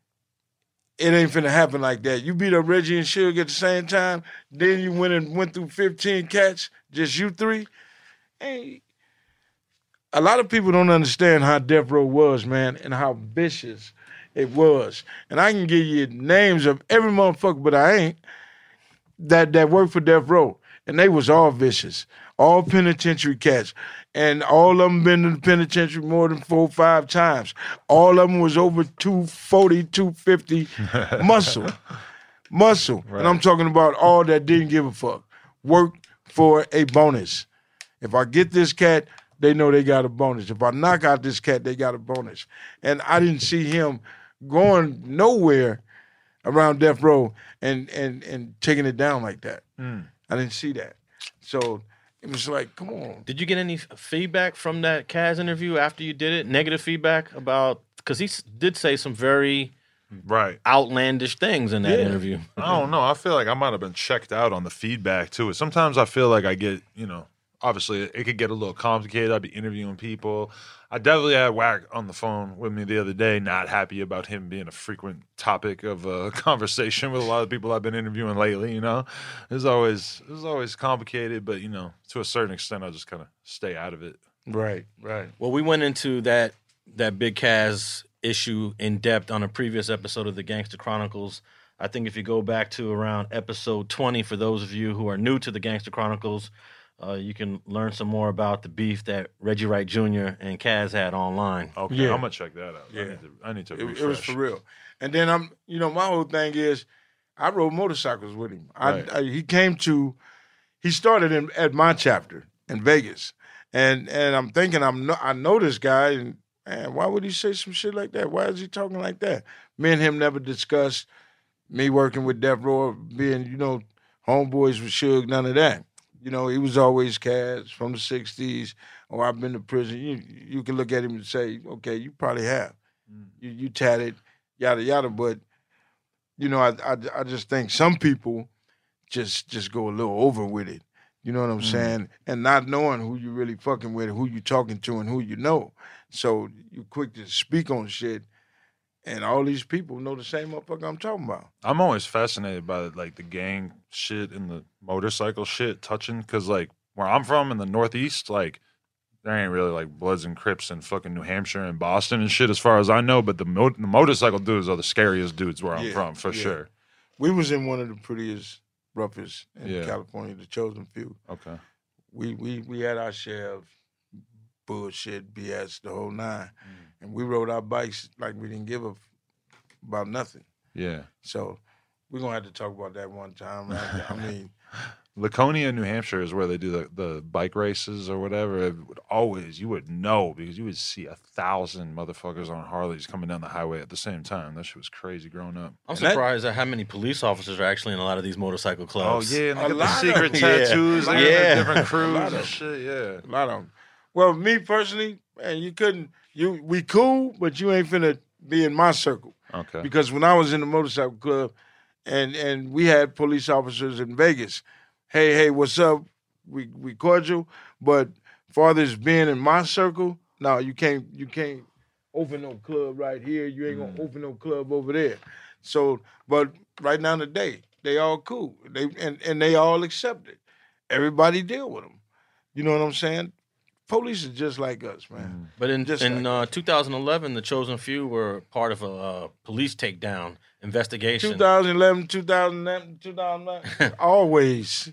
it ain't finna happen like that. You beat up Reggie and Suge at the same time, then you went through 15 cats, just you three. Hey, a lot of people don't understand how Death Row was, man, and how vicious it was. And I can give you names of every motherfucker, but I ain't, that worked for Death Row. And they was all vicious, all penitentiary cats. And all of them been in the penitentiary more than 4 or 5 times. All of them was over 240, 250 muscle. Right. And I'm talking about all that didn't give a fuck. Worked for a bonus. If I get this cat, they know they got a bonus. If I knock out this cat, they got a bonus. And I didn't see him going nowhere around Death Row and taking it down like that. Mm. I didn't see that. So it was like, come on. Did you get any feedback from that Kaz interview after you did it? Negative feedback about, because he did say some very outlandish things in that interview. I don't know. I feel like I might have been checked out on the feedback too. Sometimes I feel like I get, obviously it could get a little complicated. I'd be interviewing people. I definitely had Wack on the phone with me the other day, not happy about him being a frequent topic of conversation with a lot of people I've been interviewing lately. It was always complicated, but to a certain extent, I just kind of stay out of it. Right. Well, we went into that Big Kaz issue in depth on a previous episode of the Gangster Chronicles. I think if you go back to around episode 20, for those of you who are new to the Gangster Chronicles, you can learn some more about the beef that Reggie Wright Jr. and Kaz had online. Okay, Yeah. I'm gonna check that out. Yeah. I need to It was refresh. for real. And then my whole thing is, I rode motorcycles with him. He started at my chapter in Vegas, and I'm thinking I know this guy, and man, why would he say some shit like that? Why is he talking like that? Me and him never discussed me working with Death Row, being homeboys with Suge, none of that. He was always Kaz from the 60s, or I've been to prison. You can look at him and say, okay, you probably have. You tatted, yada, yada. But, I just think some people just go a little over with it. You know what I'm saying? And not knowing who you really fucking with, who you talking to, and who you know. So you quick to speak on shit, and all these people know the same motherfucker I'm talking about. I'm always fascinated by the gang shit and the motorcycle shit touching, because where I'm from in the Northeast, there ain't really Bloods and Crips in fucking New Hampshire and Boston and shit as far as I know, but the motorcycle dudes are the scariest dudes where I'm from, for sure. We was in one of the prettiest, roughest in California, the Chosen Few. Okay. We had our share of bullshit, BS, the whole nine. And we rode our bikes like we didn't give about nothing. Yeah. So we're going to have to talk about that one time. Right? I mean, Laconia, New Hampshire is where they do the bike races or whatever. You would know, because you would see 1,000 motherfuckers on Harleys coming down the highway at the same time. That shit was crazy growing up. I'm surprised at how many police officers are actually in a lot of these motorcycle clubs. Oh, yeah, and they A got the lot secret of them. tattoos, Yeah. like Yeah. different A crews lot and of shit, yeah. a lot of them. Well, me personally, man, we cool, but you ain't finna be in my circle. Okay. Because when I was in the motorcycle club and we had police officers in Vegas, hey, what's up? We cordial, but farther as being in my circle, no, you can't open no club right here. You ain't gonna open no club over there. So, but right now today, they all cool. They all accept it. Everybody deal with them. You know what I'm saying? Police are just like us, man. But in Just like 2011, the Chosen Few were part of a police takedown investigation. 2011, 2009, always.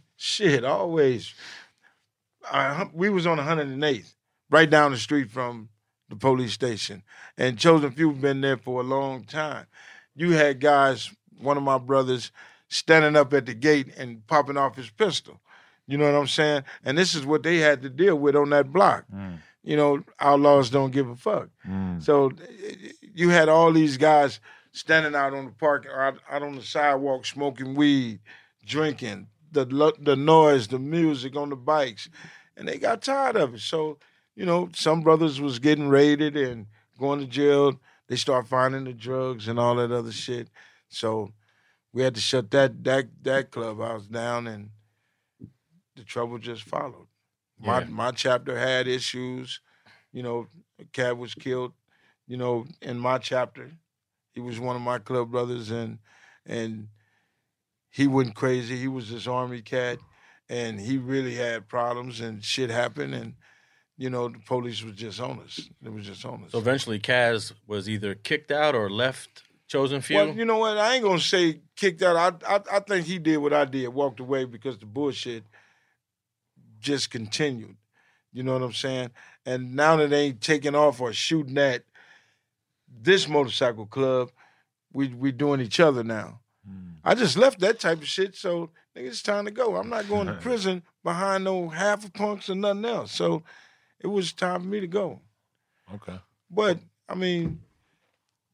We was on 108th, right down the street from the police station. And Chosen Few been there for a long time. You had guys, one of my brothers, standing up at the gate and popping off his pistol. You know what I'm saying? And this is what they had to deal with on that block. Outlaws don't give a fuck. So you had all these guys standing out on the park, out on the sidewalk, smoking weed, drinking, the noise, the music on the bikes, and they got tired of it. So, some brothers was getting raided and going to jail. They start finding the drugs and all that other shit. So we had to shut that clubhouse down, and the trouble just followed. My chapter had issues. A cat was killed, in my chapter. He was one of my club brothers, and he went crazy. He was this Army cat, and he really had problems, and shit happened, and, the police was just on us. It was just on us. So eventually, Kaz was either kicked out or left Chosen Few. Well, you know what? I ain't going to say kicked out. I think he did what I did, walked away, because the bullshit just continued. You know what I'm saying? And now that they ain't taking off or shooting at this motorcycle club, we doing each other now. I just left that type of shit, so nigga, it's time to go. I'm not going to prison behind no half punks or nothing else. So it was time for me to go. Okay. But I mean,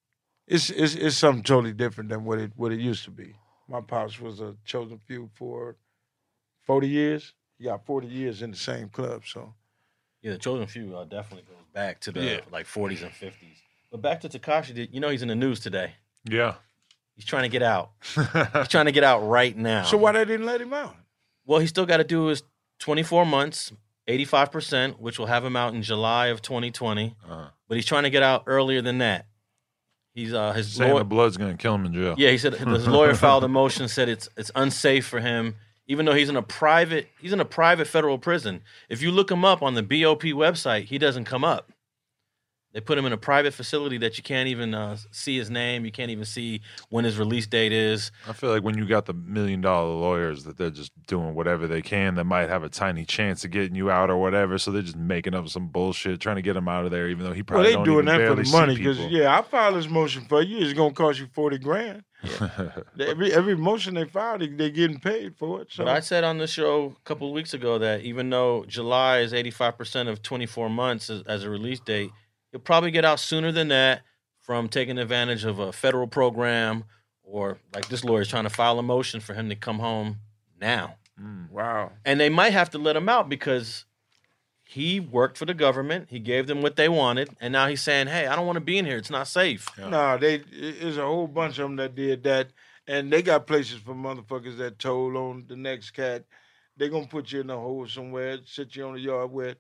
it's something totally different than what it used to be. My pops was a chosen few for 40 years. He got 40 years in the same club, so. Yeah, the chosen few definitely goes back to the like 40s and 50s. But back to Tekashi, you know he's in the news today. Yeah. He's trying to get out. He's trying to get out right now. So why they didn't let him out? Well, he still got to do his 24 months, 85%, which will have him out in July of 2020. But he's trying to get out earlier than that. He's his saying lawyer, the blood's going to kill him in jail. Yeah, he said his lawyer filed a motion, said it's unsafe for him, even though he's in a private federal prison. If you look him up on the BOP website, he doesn't come up. They put him in a private facility that you can't even see his name. You can't even see when his release date is. I feel like when you got the $1 million lawyers that they're just doing whatever they can that might have a tiny chance of getting you out or whatever, so they're just making up some bullshit, trying to get him out of there, even though he probably Well, they doing that for the money because I filed this motion for you. It's gonna cost you $40,000. Yeah. every motion they file, they getting paid for it. So. But I said on the show a couple of weeks ago that even though July is 85% of 24 months as a release date, he'll probably get out sooner than that from taking advantage of a federal program, or like this lawyer's trying to file a motion for him to come home now. Wow. And they might have to let him out because he worked for the government. He gave them what they wanted. And now he's saying, hey, I don't want to be in here. It's not safe. No, there's a whole bunch of them that did that. And they got places for motherfuckers that told on the next cat. They're going to put you in a hole somewhere, sit you on the yard where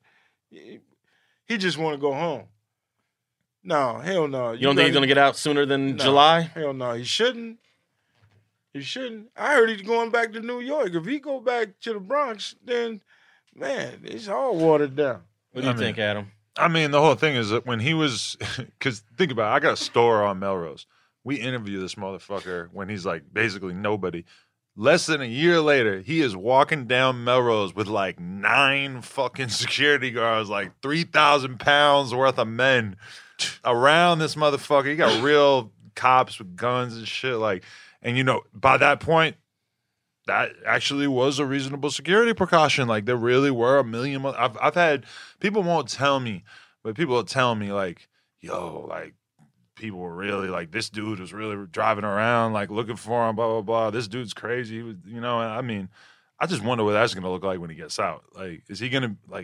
he just want to go home. No, hell no. You don't think he's going to get out sooner than July? Hell no, he shouldn't. He shouldn't. I heard he's going back to New York. If he go back to the Bronx, then, man, it's all watered down. What do you think, Adam? I mean, the whole thing is that when he was, because think about it, I got a store on Melrose. We interview this motherfucker when he's like basically nobody. Less than a year later, he is walking down Melrose with like 9 fucking security guards, like 3,000 pounds worth of men around this motherfucker. He got real cops with guns and shit. Like, and you know, by that point, that actually was a reasonable security precaution. Like, there really were a million. I've had people won't tell me, but people will tell me like, yo, like, people were really like, this dude was really driving around, like looking for him, blah, blah, blah. This dude's crazy. He was, you know, I mean, I just wonder what that's going to look like when he gets out. Like, is he going to, like,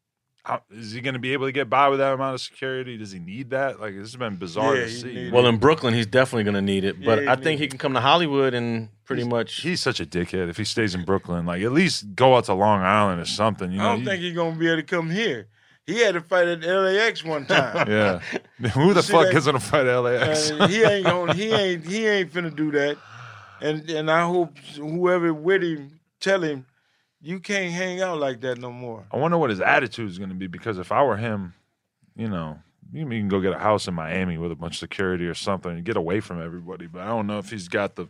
is he going to be able to get by with that amount of security? Does he need that? Like, this has been bizarre to see. Well, in Brooklyn, he's definitely going to need it. But I think he can come to Hollywood and pretty much. He's such a dickhead if he stays in Brooklyn. Like, at least go out to Long Island or something. You know, I don't think he's going to be able to come here. He had to fight at LAX one time. Yeah. Who the fuck is going to fight at LAX? He ain't finna do that. And I hope whoever with him tell him, you can't hang out like that no more. I wonder what his attitude is going to be, because if I were him, you know, you can go get a house in Miami with a bunch of security or something and get away from everybody. But I don't know if he's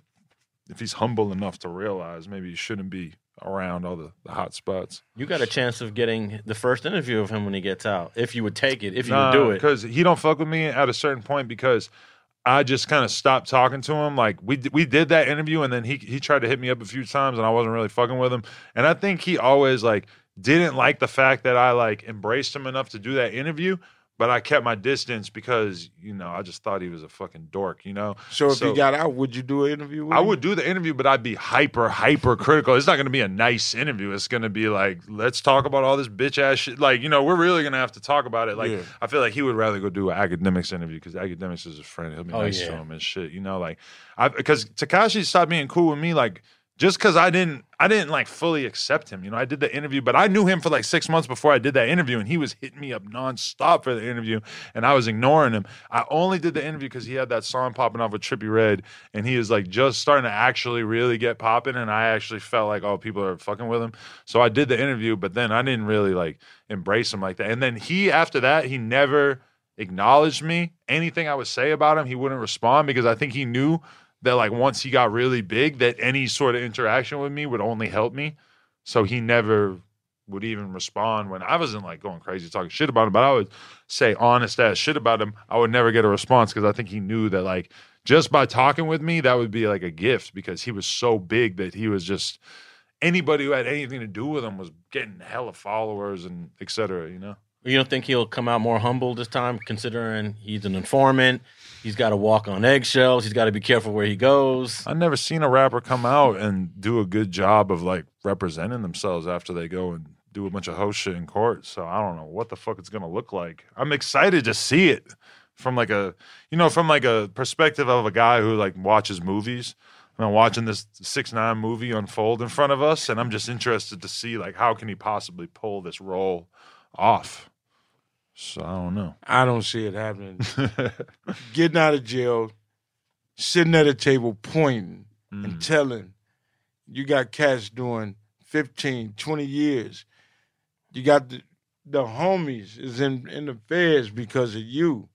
humble enough to realize maybe he shouldn't be around all the hot spots. You got a chance of getting the first interview of him when he gets out, if you would take it, if you would do it. Because he don't fuck with me at a certain point, because I just kind of stopped talking to him. Like, we did that interview, and then he tried to hit me up a few times, and I wasn't really fucking with him. And I think he always, like, didn't like the fact that I, like, embraced him enough to do that interview, but I kept my distance because, you know, I just thought he was a fucking dork, you know? So if he got out, would you do an interview with him? I would do the interview, but I'd be hyper critical. It's not going to be a nice interview. It's going to be like, let's talk about all this bitch ass shit. Like, you know, we're really going to have to talk about it. Like, yeah. I feel like he would rather go do an academics interview, because academics is his friend. He'll be nice to him and shit, you know? Like, because Tekashi stopped being cool with me, like, just because I didn't like fully accept him. You know, I did the interview, but I knew him for like 6 months before I did that interview, and he was hitting me up nonstop for the interview, and I was ignoring him. I only did the interview because he had that song popping off with Trippie Redd, and he is like just starting to actually really get popping, and I actually felt like, oh, people are fucking with him. So I did the interview, but then I didn't really like embrace him like that. And then after that, he never acknowledged me. Anything I would say about him, he wouldn't respond, because I think he knew that, like, once he got really big, that any sort of interaction with me would only help me. So he never would even respond when I wasn't, like, going crazy talking shit about him, but I would say honest ass shit about him. I would never get a response, because I think he knew that, like, just by talking with me, that would be like a gift, because he was so big that he was just, anybody who had anything to do with him was getting hella followers and et cetera, you know? You don't think he'll come out more humble this time, considering he's an informant? He's got to walk on eggshells. He's got to be careful where he goes. I've never seen a rapper come out and do a good job of like representing themselves after they go and do a bunch of host shit in court. So I don't know what the fuck it's gonna look like. I'm excited to see it from like a perspective of a guy who like watches movies. I'm watching this 6ix9ine movie unfold in front of us, and I'm just interested to see like how can he possibly pull this role off. So I don't know. I don't see it happening. Getting out of jail, sitting at a table pointing and telling, you got cats doing 15, 20 years. You got the homies is in the feds because of you.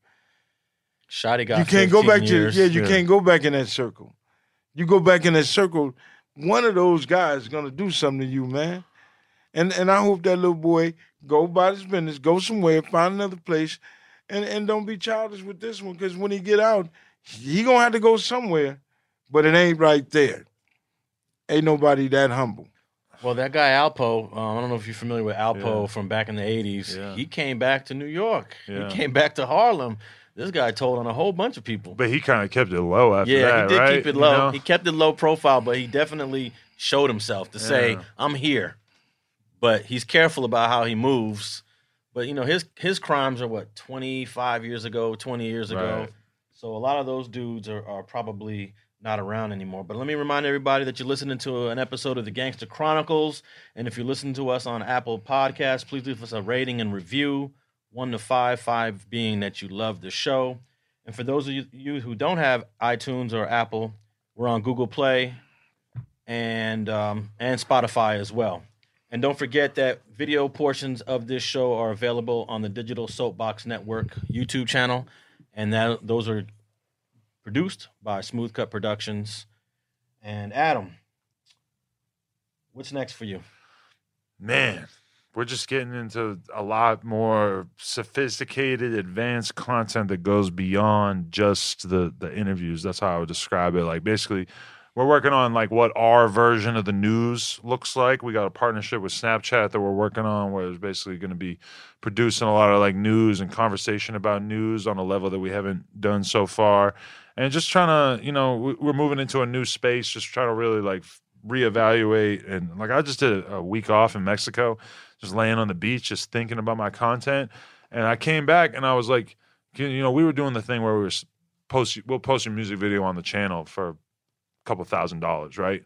Shotty got you can't go back years. you can't go back in that circle. You go back in that circle, one of those guys is gonna do something to you, man. And I hope that little boy go about his business, go somewhere, find another place, and don't be childish with this one, because when he get out, he gonna have to go somewhere, but it ain't right there. Ain't nobody that humble. Well, that guy Alpo, I don't know if you're familiar with Alpo from back in the 80s. Yeah. He came back to New York. Yeah. He came back to Harlem. This guy told on a whole bunch of people. But he kind of kept it low after that, Yeah, he did right? keep it low. You know? He kept it low profile, but he definitely showed himself to say, I'm here. But he's careful about how he moves. But, you know, his crimes are, 25 years ago, 20 years ago. Right. So a lot of those dudes are probably not around anymore. But let me remind everybody that you're listening to an episode of the Gangster Chronicles. And if you're listening to us on Apple Podcasts, please leave us a rating and review, 1 to 5, 5 being that you love the show. And for those of you who don't have iTunes or Apple, we're on Google Play and Spotify as well. And don't forget that video portions of this show are available on the Digital Soapbox Network YouTube channel. And those are produced by Smooth Cut Productions. And Adam, what's next for you? Man, we're just getting into a lot more sophisticated, advanced content that goes beyond just the interviews. That's how I would describe it. Like, basically, we're working on like what our version of the news looks like. We got a partnership with Snapchat that we're working on, where it's basically going to be producing a lot of like news and conversation about news on a level that we haven't done so far. And just trying to, you know, we're moving into a new space, just trying to really like reevaluate. And like, I just did a week off in Mexico, just laying on the beach, just thinking about my content. And I came back and I was like, you know, we were doing the thing where we'll post your music video on the channel for a couple $1,000s, right?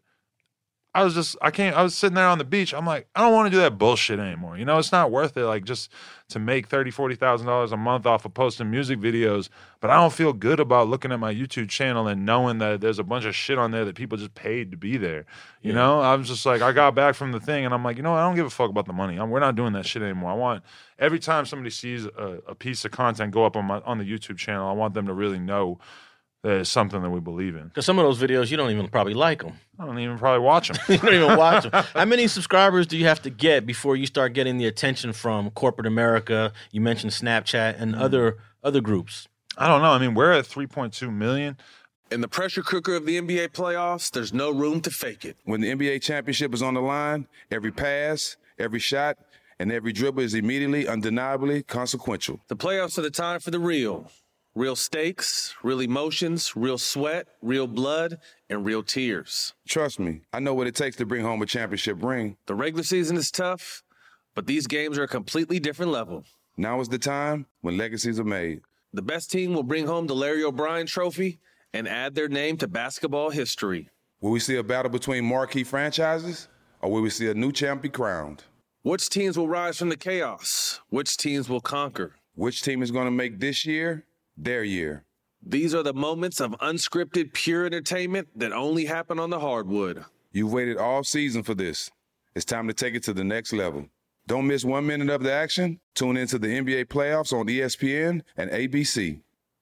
I was sitting there on the beach. I'm like, I don't want to do that bullshit anymore. You know, it's not worth it. Like, just to make $30,000, $40,000 a month off of posting music videos. But I don't feel good about looking at my YouTube channel and knowing that there's a bunch of shit on there that people just paid to be there. You know, I was just like, I got back from the thing and I'm like, you know what? I don't give a fuck about the money. We're not doing that shit anymore. I want every time somebody sees a piece of content go up on the YouTube channel, I want them to really know that it's something that we believe in. Because some of those videos, you don't even probably like them. I don't even probably watch them. You don't even watch them. How many subscribers do you have to get before you start getting the attention from corporate America? You mentioned Snapchat and other groups. I don't know. I mean, we're at 3.2 million. In the pressure cooker of the NBA playoffs, there's no room to fake it. When the NBA championship is on the line, every pass, every shot, and every dribble is immediately, undeniably consequential. The playoffs are the time for the real. Real stakes, real emotions, real sweat, real blood, and real tears. Trust me, I know what it takes to bring home a championship ring. The regular season is tough, but these games are a completely different level. Now is the time when legacies are made. The best team will bring home the Larry O'Brien Trophy and add their name to basketball history. Will we see a battle between marquee franchises, or will we see a new champ be crowned? Which teams will rise from the chaos? Which teams will conquer? Which team is going to make this year their year? These are the moments of unscripted, pure entertainment that only happen on the hardwood. You've waited all season for this. It's time to take it to the next level. Don't miss 1 minute of the action. Tune into the NBA playoffs on ESPN and ABC.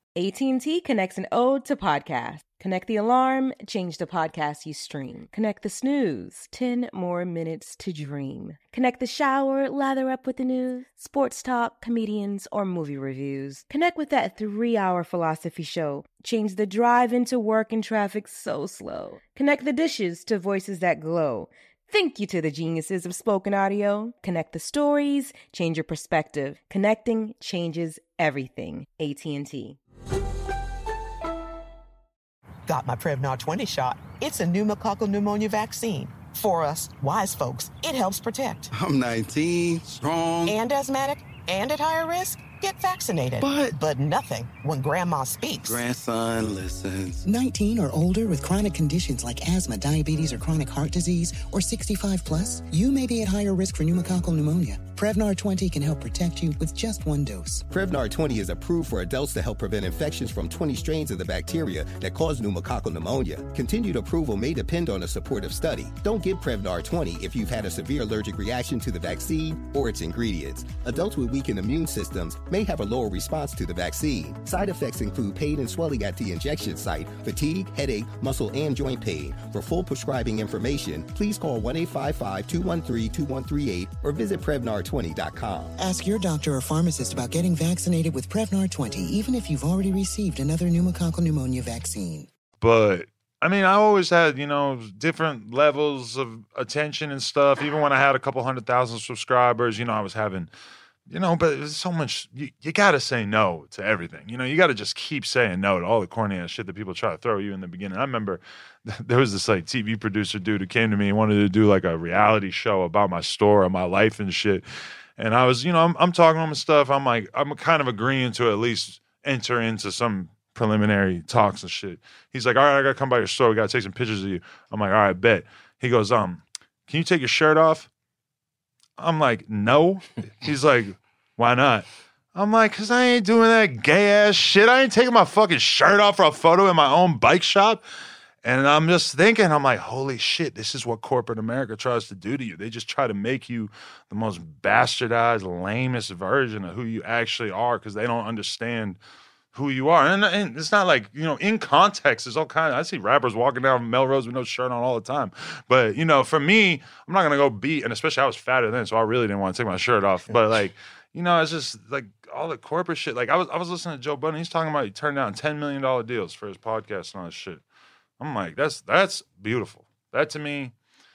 AT&T connects an ode to podcasts. Connect the alarm, change the podcast you stream. Connect the snooze, 10 more minutes to dream. Connect the shower, lather up with the news, sports talk, comedians, or movie reviews. Connect with that 3-hour philosophy show. Change the drive into work and traffic so slow. Connect the dishes to voices that glow. Thank you to the geniuses of spoken audio. Connect the stories, change your perspective. Connecting changes everything. AT&T. Got my Prevnar 20 shot. It's a pneumococcal pneumonia vaccine. For us, wise folks, it helps protect. I'm 19, strong. And asthmatic, and at higher risk? Get vaccinated. But nothing when grandma speaks. Grandson listens. 19 or older with chronic conditions like asthma, diabetes, or chronic heart disease, or 65 plus, you may be at higher risk for pneumococcal pneumonia. Prevnar 20 can help protect you with just one dose. Prevnar 20 is approved for adults to help prevent infections from 20 strains of the bacteria that cause pneumococcal pneumonia. Continued approval may depend on a supportive study. Don't give Prevnar 20 if you've had a severe allergic reaction to the vaccine or its ingredients. Adults with weakened immune systems may have a lower response to the vaccine. Side effects include pain and swelling at the injection site, fatigue, headache, muscle, and joint pain. For full prescribing information, please call 1-855-213-2138 or visit Prevnar20.com. Ask your doctor or pharmacist about getting vaccinated with Prevnar 20, even if you've already received another pneumococcal pneumonia vaccine. But I mean, I always had, different levels of attention and stuff. Even when I had a couple 100,000 subscribers, I was having, but there's so much, you got to say no to everything. You got to just keep saying no to all the corny ass shit that people try to throw you in the beginning. I remember there was this TV producer dude who came to me and wanted to do like a reality show about my store and my life and shit. And I was, I'm talking to him and stuff. I'm like, I'm kind of agreeing to at least enter into some preliminary talks and shit. He's like, all right, I gotta come by your store. We gotta take some pictures of you. I'm like, all right, bet. He goes, can you take your shirt off? I'm like, no. He's like, why not? I'm like, because I ain't doing that gay ass shit. I ain't taking my fucking shirt off for a photo in my own bike shop. And I'm just thinking, I'm like, holy shit, this is what corporate America tries to do to you. They just try to make you the most bastardized, lamest version of who you actually are because they don't understand who you are. And it's not like, in context, there's all kinds. I see rappers walking down Melrose with no shirt on all the time. But, for me, I'm not going to go beat, and especially I was fatter then, so I really didn't want to take my shirt off. But, like, it's just, like, all the corporate shit. Like, I was listening to Joe Budden. He's talking about he turned down $10 million deals for his podcast and all this shit. I'm like, that's beautiful. That, to me,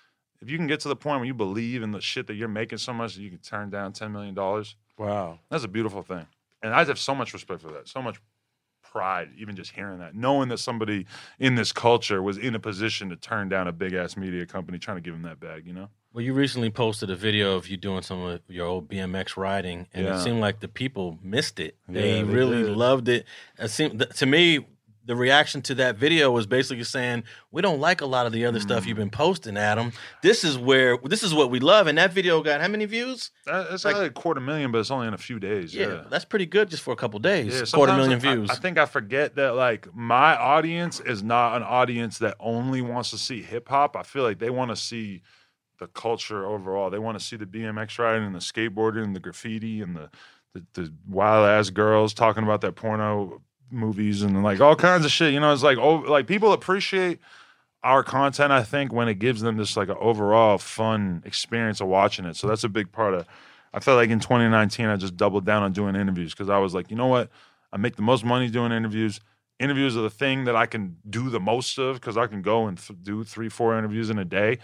if you can get to the point where you believe in the shit that you're making so much that you can turn down $10 million, wow, that's a beautiful thing. And I have so much respect for that, so much pride, even just hearing that, knowing that somebody in this culture was in a position to turn down a big-ass media company trying to give him that bag, Well, you recently posted a video of you doing some of your old BMX riding, and it seemed like the people missed it. They really loved it. It seemed, to me, the reaction to that video was basically saying, we don't like a lot of the other stuff you've been posting, Adam. This is what we love. And that video got how many views? It's like 250,000, but it's only in a few days. Yeah, that's pretty good just for a couple days. Yeah, 250,000 views. I think I forget that, like, my audience is not an audience that only wants to see hip-hop. I feel like they want to see the culture overall. They want to see the BMX riding and the skateboarding and the graffiti and the wild-ass girls talking about their porno movies and like all kinds of shit. It's like people appreciate our content, I think, when it gives them this like an overall fun experience of watching it. So that's a big part of, I felt like in 2019 I just doubled down on doing interviews because I was like, you know what, I make the most money doing interviews. Interviews are the thing that I can do the most of because I can go and do 3-4 interviews in a day.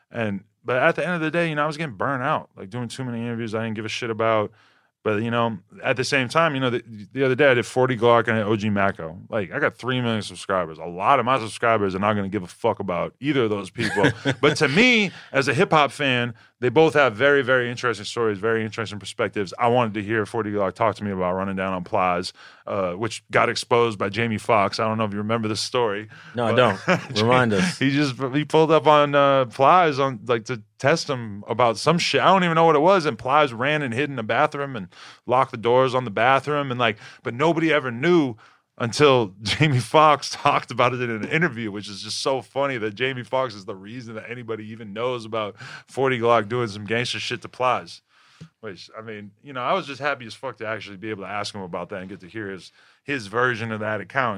But at the end of the day, I was getting burnt out, like doing too many interviews I didn't give a shit about. But, at the same time, the other day I did 40 Glock and OG Mako. Like, I got 3 million subscribers. A lot of my subscribers are not going to give a fuck about either of those people. But to me, as a hip-hop fan, they both have very, very interesting stories, very interesting perspectives. I wanted to hear 40 Glock talk to me about running down on Plies, which got exposed by Jamie Foxx. I don't know if you remember this story. No, I don't. Remind us. He pulled up on Plies on like to test him about some shit. I don't even know what it was. And Plies ran and hid in the bathroom and locked the doors on the bathroom. And but nobody ever knew until Jamie Foxx talked about it in an interview, which is just so funny that Jamie Foxx is the reason that anybody even knows about 40 Glock doing some gangster shit to Plies. Which, I mean, I was just happy as fuck to actually be able to ask him about that and get to hear his version of that account,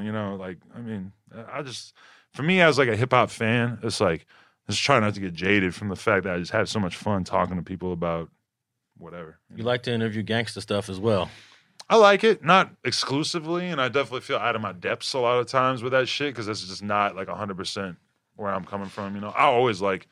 for me as like a hip hop fan, it's like, just try not to get jaded from the fact that I just have so much fun talking to people about whatever. You like to interview gangster stuff as well. I like it, not exclusively, and I definitely feel out of my depths a lot of times with that shit because that's just not like 100% where I'm coming from. I always like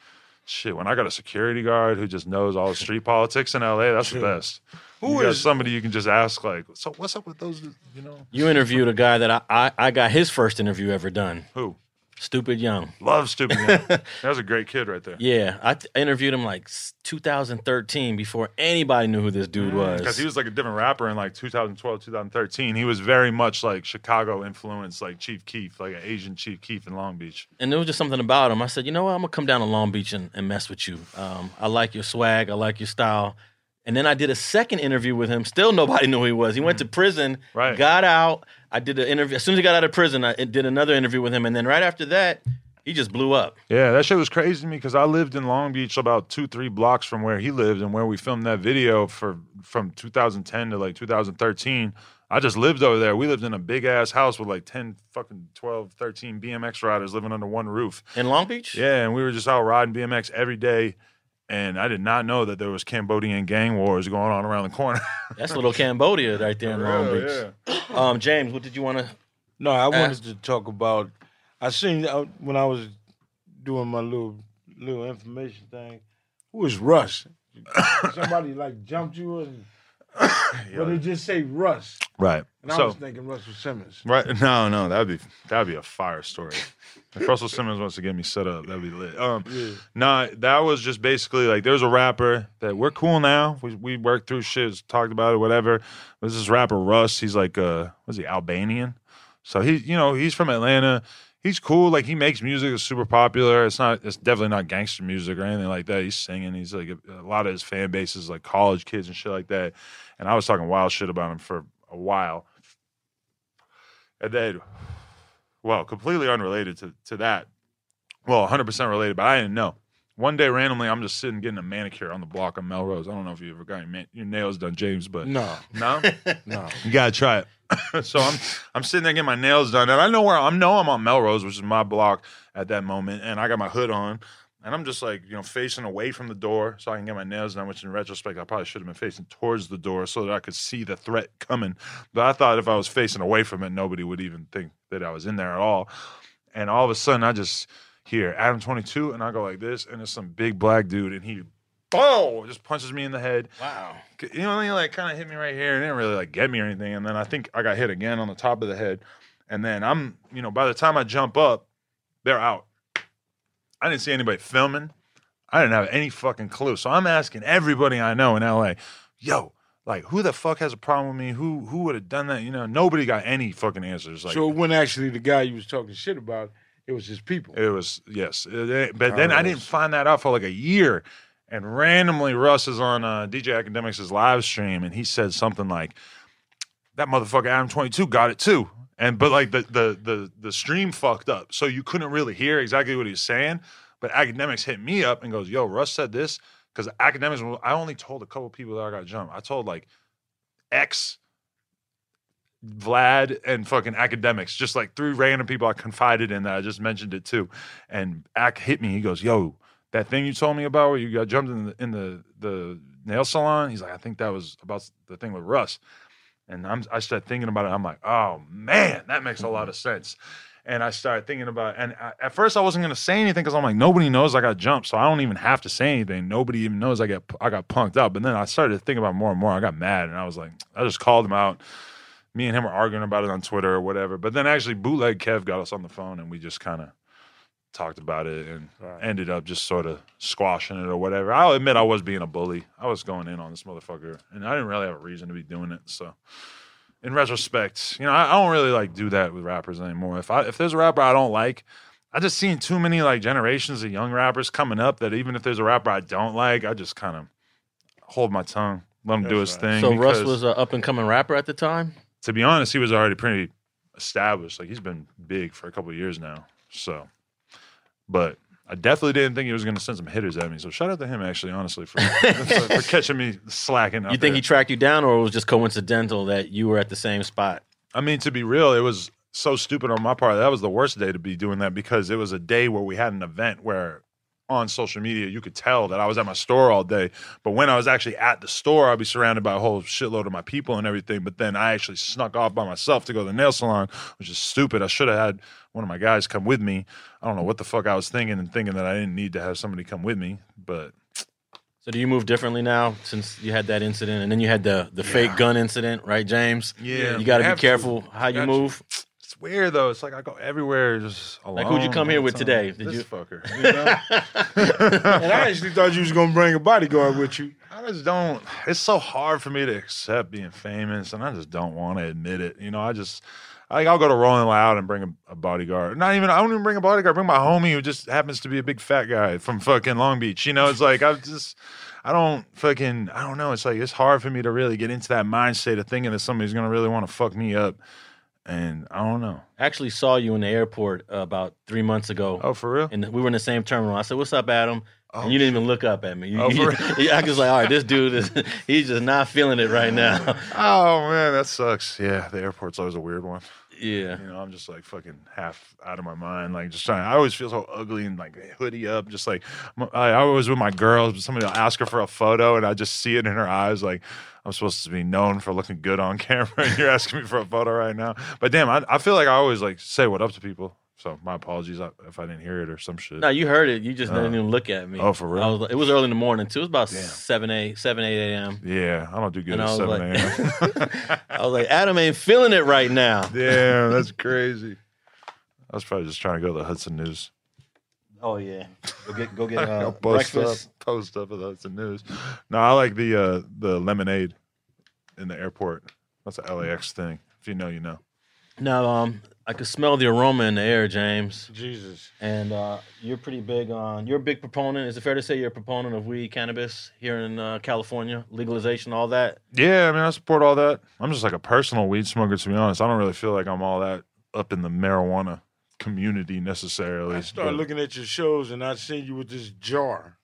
shit, when I got a security guard who just knows all the street politics in LA, that's the best. Who got is- somebody you can just ask, like, so what's up with those, you know? You interviewed a guy that I got his first interview ever done. Who? Stupid Young. Love Stupid Young. That was a great kid right there. Yeah, I interviewed him like 2013 before anybody knew who this dude was. Because he was like a different rapper in like 2012, 2013. He was very much like Chicago influenced, like Chief Keef, like an Asian Chief Keef in Long Beach. And there was just something about him. I said, you know what? I'm going to come down to Long Beach and mess with you. I like your swag. I like your style. And then I did a second interview with him. Still nobody knew who he was. He went to prison, got out. I did an interview. As soon as he got out of prison, I did another interview with him. And then right after that, he just blew up. Yeah, that shit was crazy to me because I lived in Long Beach about 2-3 blocks from where he lived and where we filmed that video from 2010 to like 2013. I just lived over there. We lived in a big ass house with like 10, fucking 12, 13 BMX riders living under one roof. In Long Beach? Yeah, and we were just out riding BMX every day. And I did not know that there was Cambodian gang wars going on around the corner. That's a little Cambodia right there in Long Beach. James, what did you want to? No, I wanted to talk about. I seen when I was doing my little information thing. Who was Russ? Somebody like jumped you and. But they just say Russ. Right. And I was thinking Russell Simmons. Right. No, that'd be a fire story. If Russell Simmons wants to get me set up, that'd be lit. Nah, that was just basically like there's a rapper that we're cool now. We worked through shit, talked about it, whatever. There's this rapper Russ. He's like was he Albanian? So he's from Atlanta. He's cool. Like he makes music. It's super popular. It's definitely not gangster music or anything like that. He's singing. He's like a lot of his fan base is like college kids and shit like that. And I was talking wild shit about him for a while. And then, well, completely unrelated to that. Well, 100% related, but I didn't know. One day, randomly, I'm just sitting getting a manicure on the block of Melrose. I don't know if you ever got your nails done, James, but no, you gotta try it. So I'm sitting there getting my nails done, and I know I'm on Melrose, which is my block at that moment, and I got my hood on, and I'm just like facing away from the door so I can get my nails done. Which in retrospect, I probably should have been facing towards the door so that I could see the threat coming. But I thought if I was facing away from it, nobody would even think that I was in there at all. And all of a sudden, I just hear Adam 22, and I go like this, and it's some big black dude, and he, boom, just punches me in the head. Wow. He like kind of hit me right here, and didn't really like get me or anything. And then I think I got hit again on the top of the head. And then I'm, by the time I jump up, they're out. I didn't see anybody filming. I didn't have any fucking clue. So I'm asking everybody I know in LA, yo, like who the fuck has a problem with me? Who would have done that? Nobody got any fucking answers. Like, so it wasn't actually the guy you was talking shit about. It was his people. It was, yes. But then I didn't find that out for like a year. And randomly, Russ is on DJ Academics' live stream, and he said something like, that motherfucker Adam 22 got it too. But like the stream fucked up. So you couldn't really hear exactly what he was saying. But Academics hit me up and goes, yo, Russ said this. Because Academics, I only told a couple people that I got jumped. I told like X, Vlad, and fucking Academics, just like 3 random people I confided in that I just mentioned it to. And Ak hit me. He goes, yo, that thing you told me about where you got jumped in the nail salon, he's like, I think that was about the thing with Russ. And I started thinking about it. I'm like, oh man, that makes a lot of sense. And I started thinking about it. And at first I wasn't going to say anything because I'm like, nobody knows I got jumped, so I don't even have to say anything. Nobody even knows I got punked up. But then I started thinking about it more and more. I got mad, and I was like, I just called him out. Me and him were arguing about it on Twitter or whatever. But then actually Bootleg Kev got us on the phone, and we just kind of talked about it and ended up just sort of squashing it or whatever. I'll admit I was being a bully. I was going in on this motherfucker, and I didn't really have a reason to be doing it. So in retrospect, I don't really like do that with rappers anymore. If there's a rapper I don't like, I just seen too many like generations of young rappers coming up that even if there's a rapper I don't like, I just kind of hold my tongue, let him do his thing. So Russ was an up and coming rapper at the time? To be honest, he was already pretty established. Like he's been big for a couple of years now. So, but I definitely didn't think he was going to send some hitters at me. So shout out to him, actually, honestly, for catching me slacking. You think he tracked you down, or it was just coincidental that you were at the same spot? I mean, to be real, it was so stupid on my part. That was the worst day to be doing that because it was a day where we had an event where on social media, you could tell that I was at my store all day. But when I was actually at the store, I'd be surrounded by a whole shitload of my people and everything. But then I actually snuck off by myself to go to the nail salon, which is stupid. I should have had one of my guys come with me. I don't know what the fuck I was thinking that I didn't need to have somebody come with me. But So do you move differently now since you had that incident, and then you had the fake gun incident, right, James? Yeah. You got to be careful how you move. It's weird though. It's like I go everywhere just alone. Like, who'd you come here with today? Did This you? fucker. You know? And I actually thought you was gonna bring a bodyguard with you. I just don't. It's so hard for me to accept being famous, and I just don't want to admit it. You know, I'll go to Rolling Loud and bring a bodyguard. I don't even bring a bodyguard. Bring my homie who just happens to be a big fat guy from fucking Long Beach. You know, it's like I don't know. It's like it's hard for me to really get into that mindset of thinking that somebody's gonna really want to fuck me up. And I don't know. I actually saw you in the airport about 3 months ago. Oh, for real? And we were in the same terminal. I said, "What's up, Adam?" And you didn't even look up at me. For real? I was like, all right, this dude he's just not feeling it right now. Oh man, that sucks. Yeah, the airport's always a weird one. Yeah. You know, I'm just like fucking half out of my mind. Like just trying. I always feel so ugly and like hoodie up. Just like I was with my girls, but somebody will ask her for a photo, and I just see it in her eyes. Like I'm supposed to be known for looking good on camera, and you're asking me for a photo right now. But damn, I feel like I always like say what up to people. So my apologies if I didn't hear it or some shit. No, you heard it. You just didn't even look at me. Oh, for real? It was early in the morning too. It was about 7, 8 a.m. Yeah, I don't do good And at I was 7 a.m. I was like, Adam ain't feeling it right now. Damn, that's crazy. I was probably just trying to go to the Hudson News. Oh yeah, go get I'll breakfast. post up at the Hudson News. No, I like the lemonade in the airport. That's an LAX thing. If you know, you know. Now, I could smell the aroma in the air, James. Jesus. And you're pretty big on. You're a big proponent. Is it fair to say you're a proponent of weed, cannabis here in California, legalization, all that? Yeah, I mean, I support all that. I'm just like a personal weed smoker, to be honest. I don't really feel like I'm all that up in the marijuana community necessarily. I started looking at your shows and I seen you with this jar.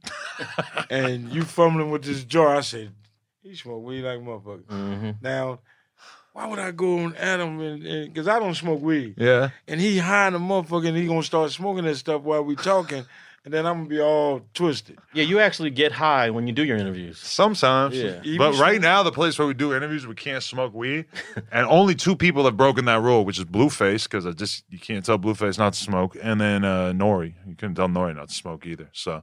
And you fumbling with this jar. I said, he smoke weed like a motherfucker. Mm-hmm. Now, why would I go on Adam because I don't smoke weed. Yeah. And he high in the motherfucker and he gonna start smoking that stuff while we talking. And then I'm gonna be all twisted. Yeah, you actually get high when you do your interviews. Sometimes. Yeah. But right now, the place where we do interviews, we can't smoke weed. And only 2 people have broken that rule, which is Blueface, because you can't tell Blueface not to smoke, and then Nori. You couldn't tell Nori not to smoke either. So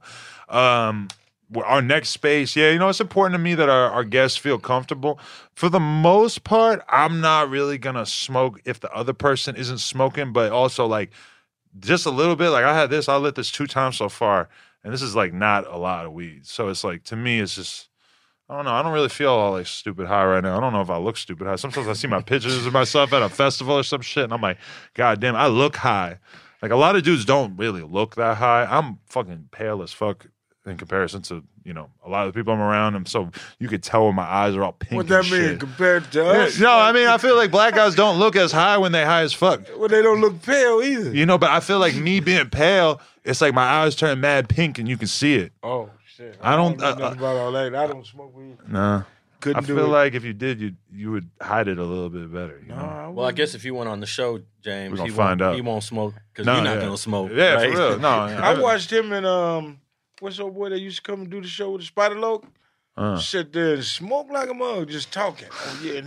our next space, yeah, you know, it's important to me that our guests feel comfortable. For the most part, I'm not really going to smoke if the other person isn't smoking, but also like just a little bit. Like I lit this 2 times so far, and this is like not a lot of weed. So it's like, to me, it's just, I don't know. I don't really feel all like stupid high right now. I don't know if I look stupid high. Sometimes I see my pictures of myself at a festival or some shit, and I'm like, God damn, I look high. Like a lot of dudes don't really look that high. I'm fucking pale as fuck in comparison to, you know, a lot of the people I'm around. And so you could tell when my eyes are all pink. What that and mean shit. compared to us? No, I mean, I feel like black guys don't look as high when they high as fuck. Well, they don't look pale either. You know, but I feel like me being pale, it's like my eyes turn mad pink and you can see it. Oh, shit. I don't know nothing about all that. I don't smoke weed. Nah. Couldn't I do feel it. like if you did, you would hide it a little bit better. You know? Well, I guess if you went on the show, James, We're gonna he find won't, out. he won't smoke because No, you're not yeah. going to smoke. Yeah, right? for real. No, I watched him in what's old boy that used to come and do the show with the Spider Loc? Sit there and smoke like a mug, just talking. Oh yeah,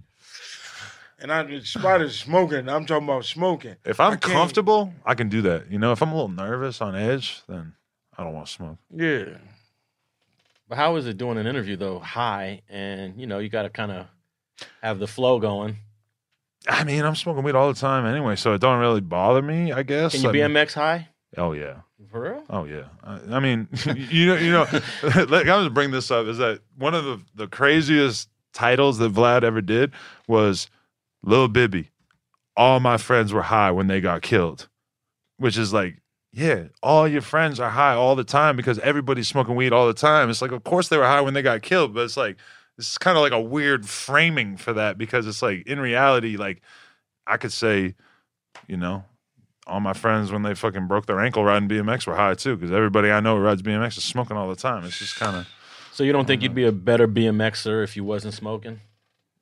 and Spider's smoking. I'm talking about smoking. If I'm comfortable, I can do that. You know, if I'm a little nervous on edge, then I don't want to smoke. Yeah. But how is it doing an interview though, high, and you know you got to kind of have the flow going? I mean, I'm smoking weed all the time anyway, so it don't really bother me, I guess. Can you BMX high? Oh yeah. For real? Oh yeah. I mean, you know. Like, I was to bring this up is that one of the craziest titles that Vlad ever did was Lil Bibby. All my friends were high when they got killed, which is like, yeah, all your friends are high all the time because everybody's smoking weed all the time. It's like, of course they were high when they got killed, but it's like this is kind of like a weird framing for that because it's like in reality, like I could say, you know, all my friends when they fucking broke their ankle riding BMX were high too because everybody I know who rides BMX is smoking all the time. It's just kind of. So you don't think you'd be a better BMXer if you wasn't smoking?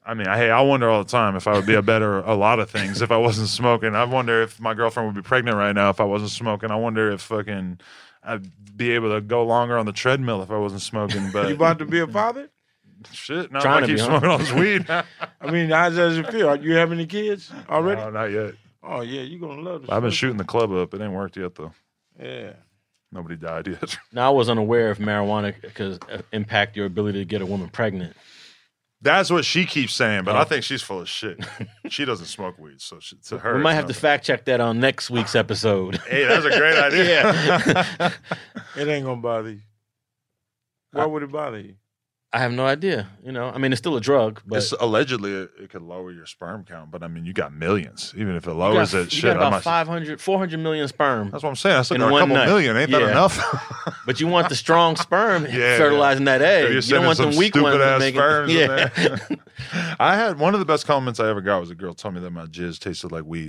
I mean, I wonder all the time if I would be a lot of things if I wasn't smoking. I wonder if my girlfriend would be pregnant right now if I wasn't smoking. I wonder if fucking I'd be able to go longer on the treadmill if I wasn't smoking. But You about to be a father? Shit, not Trying if I to keep be, huh? smoking all this weed. I mean, how does it feel? You have any kids already? No, not yet. Oh, yeah, you're going to love this. I've been shooting the club up. It ain't worked yet, though. Yeah. Nobody died yet. Now, I was unaware if marijuana could impact your ability to get a woman pregnant. That's what she keeps saying, but I think she's full of shit. She doesn't smoke weed, so to her, We might it's have to nothing. fact check that on next week's episode. Hey, that's a great idea. Yeah. It ain't going to bother you. Why would it bother you? I have no idea. You know, I mean, it's still a drug, but It's allegedly it could lower your sperm count, but I mean, you got millions. Even if it you lowers got, it, you shit. got I about might, 500, 400 million sperm. that's what I'm saying. That's like in a one couple nut. million. Ain't that Yeah. enough? But you want the strong sperm Yeah, fertilizing that If egg. you're You don't sending want some them weak ones stupid to ass make sperms in Yeah. there. I had one of the best compliments I ever got was a girl told me that my jizz tasted like weed.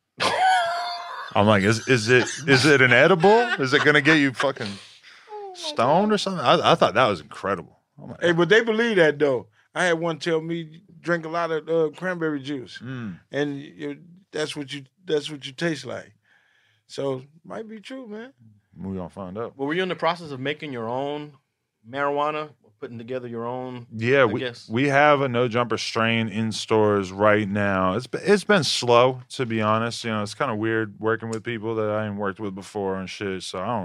I'm like, is it an edible? Is it gonna get you fucking stoned or something? I thought that was incredible. I'm like, Hey, but they believe that, though. I had one tell me drink a lot of cranberry juice, and that's what you taste like. So might be true, man. we gonna find out. Well, were you in the process of making your own marijuana, putting together your own? Yeah, I guess. we have a No Jumper strain in stores right now. It's been slow, to be honest. You know, it's kind of weird working with people that I ain't worked with before and shit. So I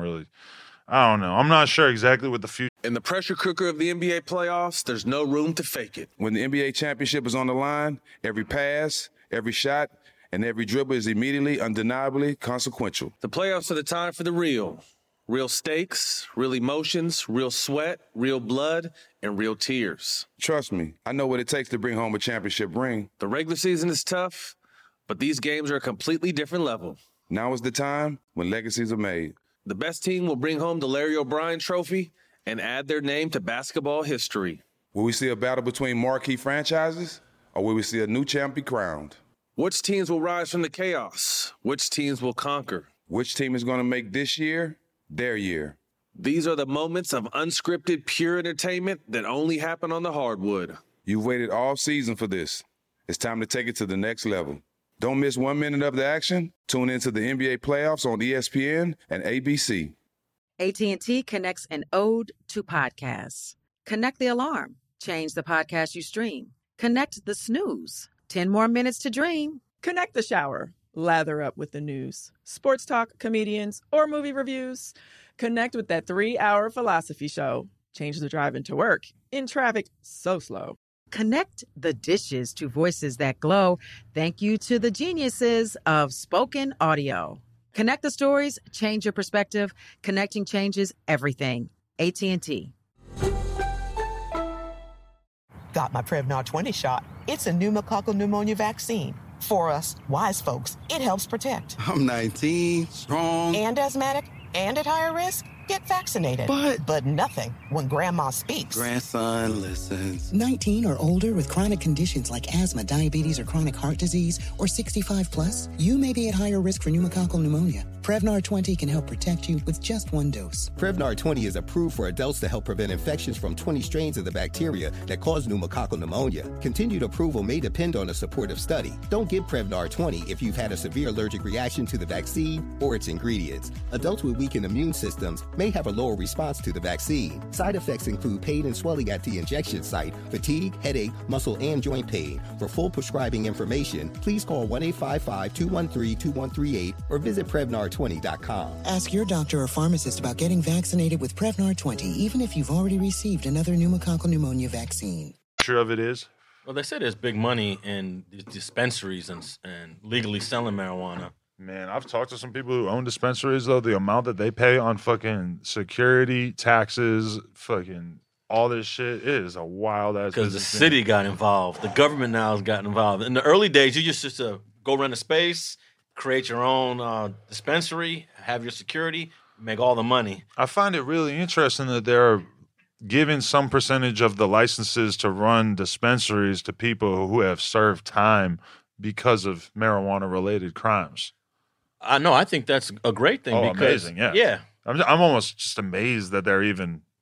don't know. I'm not sure exactly what the future. In the pressure cooker of the NBA playoffs, there's no room to fake it. When the NBA championship is on the line, every pass, every shot, and every dribble is immediately, undeniably consequential. The playoffs are the time for the real. Real stakes, real emotions, real sweat, real blood, and real tears. Trust me, I know what it takes to bring home a championship ring. The regular season is tough, but these games are a completely different level. Now is the time when legacies are made. The best team will bring home the Larry O'Brien Trophy and add their name to basketball history. Will we see a battle between marquee franchises, or will we see a new champ be crowned? Which teams will rise from the chaos? Which teams will conquer? Which team is going to make this year their year? These are the moments of unscripted, pure entertainment that only happen on the hardwood. You've waited all season for this. It's time to take it to the next level. Don't miss 1 minute of the action. Tune into the NBA playoffs on ESPN and ABC. AT&T connects an ode to podcasts. Connect the alarm. Change the podcast you stream. Connect the snooze. 10 more minutes to dream. Connect the shower. Lather up with the news, sports talk, comedians, or movie reviews. Connect with that 3-hour philosophy show. Change the drive into work in traffic so slow. Connect the dishes to voices that glow. Thank you to the geniuses of spoken audio. Connect the stories, change your perspective. Connecting changes everything. AT&T. Got my Prevnar 20 shot. It's a pneumococcal pneumonia vaccine. For us, wise folks, it helps protect. I'm 19, strong. And asthmatic and at higher risk? Get vaccinated. But nothing when grandma speaks. Grandson listens. 19 or older with chronic conditions like asthma, diabetes, or chronic heart disease, or 65 plus, you may be at higher risk for pneumococcal pneumonia. Prevnar 20 can help protect you with just one dose. Prevnar 20 is approved for adults to help prevent infections from 20 strains of the bacteria that cause pneumococcal pneumonia. Continued approval may depend on a supportive study. Don't give Prevnar 20 if you've had a severe allergic reaction to the vaccine or its ingredients. Adults with weakened immune systems may have a lower response to the vaccine. Side effects include pain and swelling at the injection site, fatigue, headache, muscle, and joint pain. For full prescribing information, please call 1-855-213-2138 or visit Prevnar20.com. Ask your doctor or pharmacist about getting vaccinated with Prevnar 20, even if you've already received another pneumococcal pneumonia vaccine. Sure of it is. Well, they say there's big money in these dispensaries and legally selling marijuana. Man, I've talked to some people who own dispensaries, though. The amount that they pay on fucking security, taxes, fucking all this shit, it is a wild-ass Because the business city got involved. The government now has gotten involved. In the early days, you just go rent a space, create your own dispensary, have your security, make all the money. I find it really interesting that they're giving some percentage of the licenses to run dispensaries to people who have served time because of marijuana-related crimes. I think that's a great thing. Oh, because, amazing, yeah. Yeah. I'm almost just amazed that they're even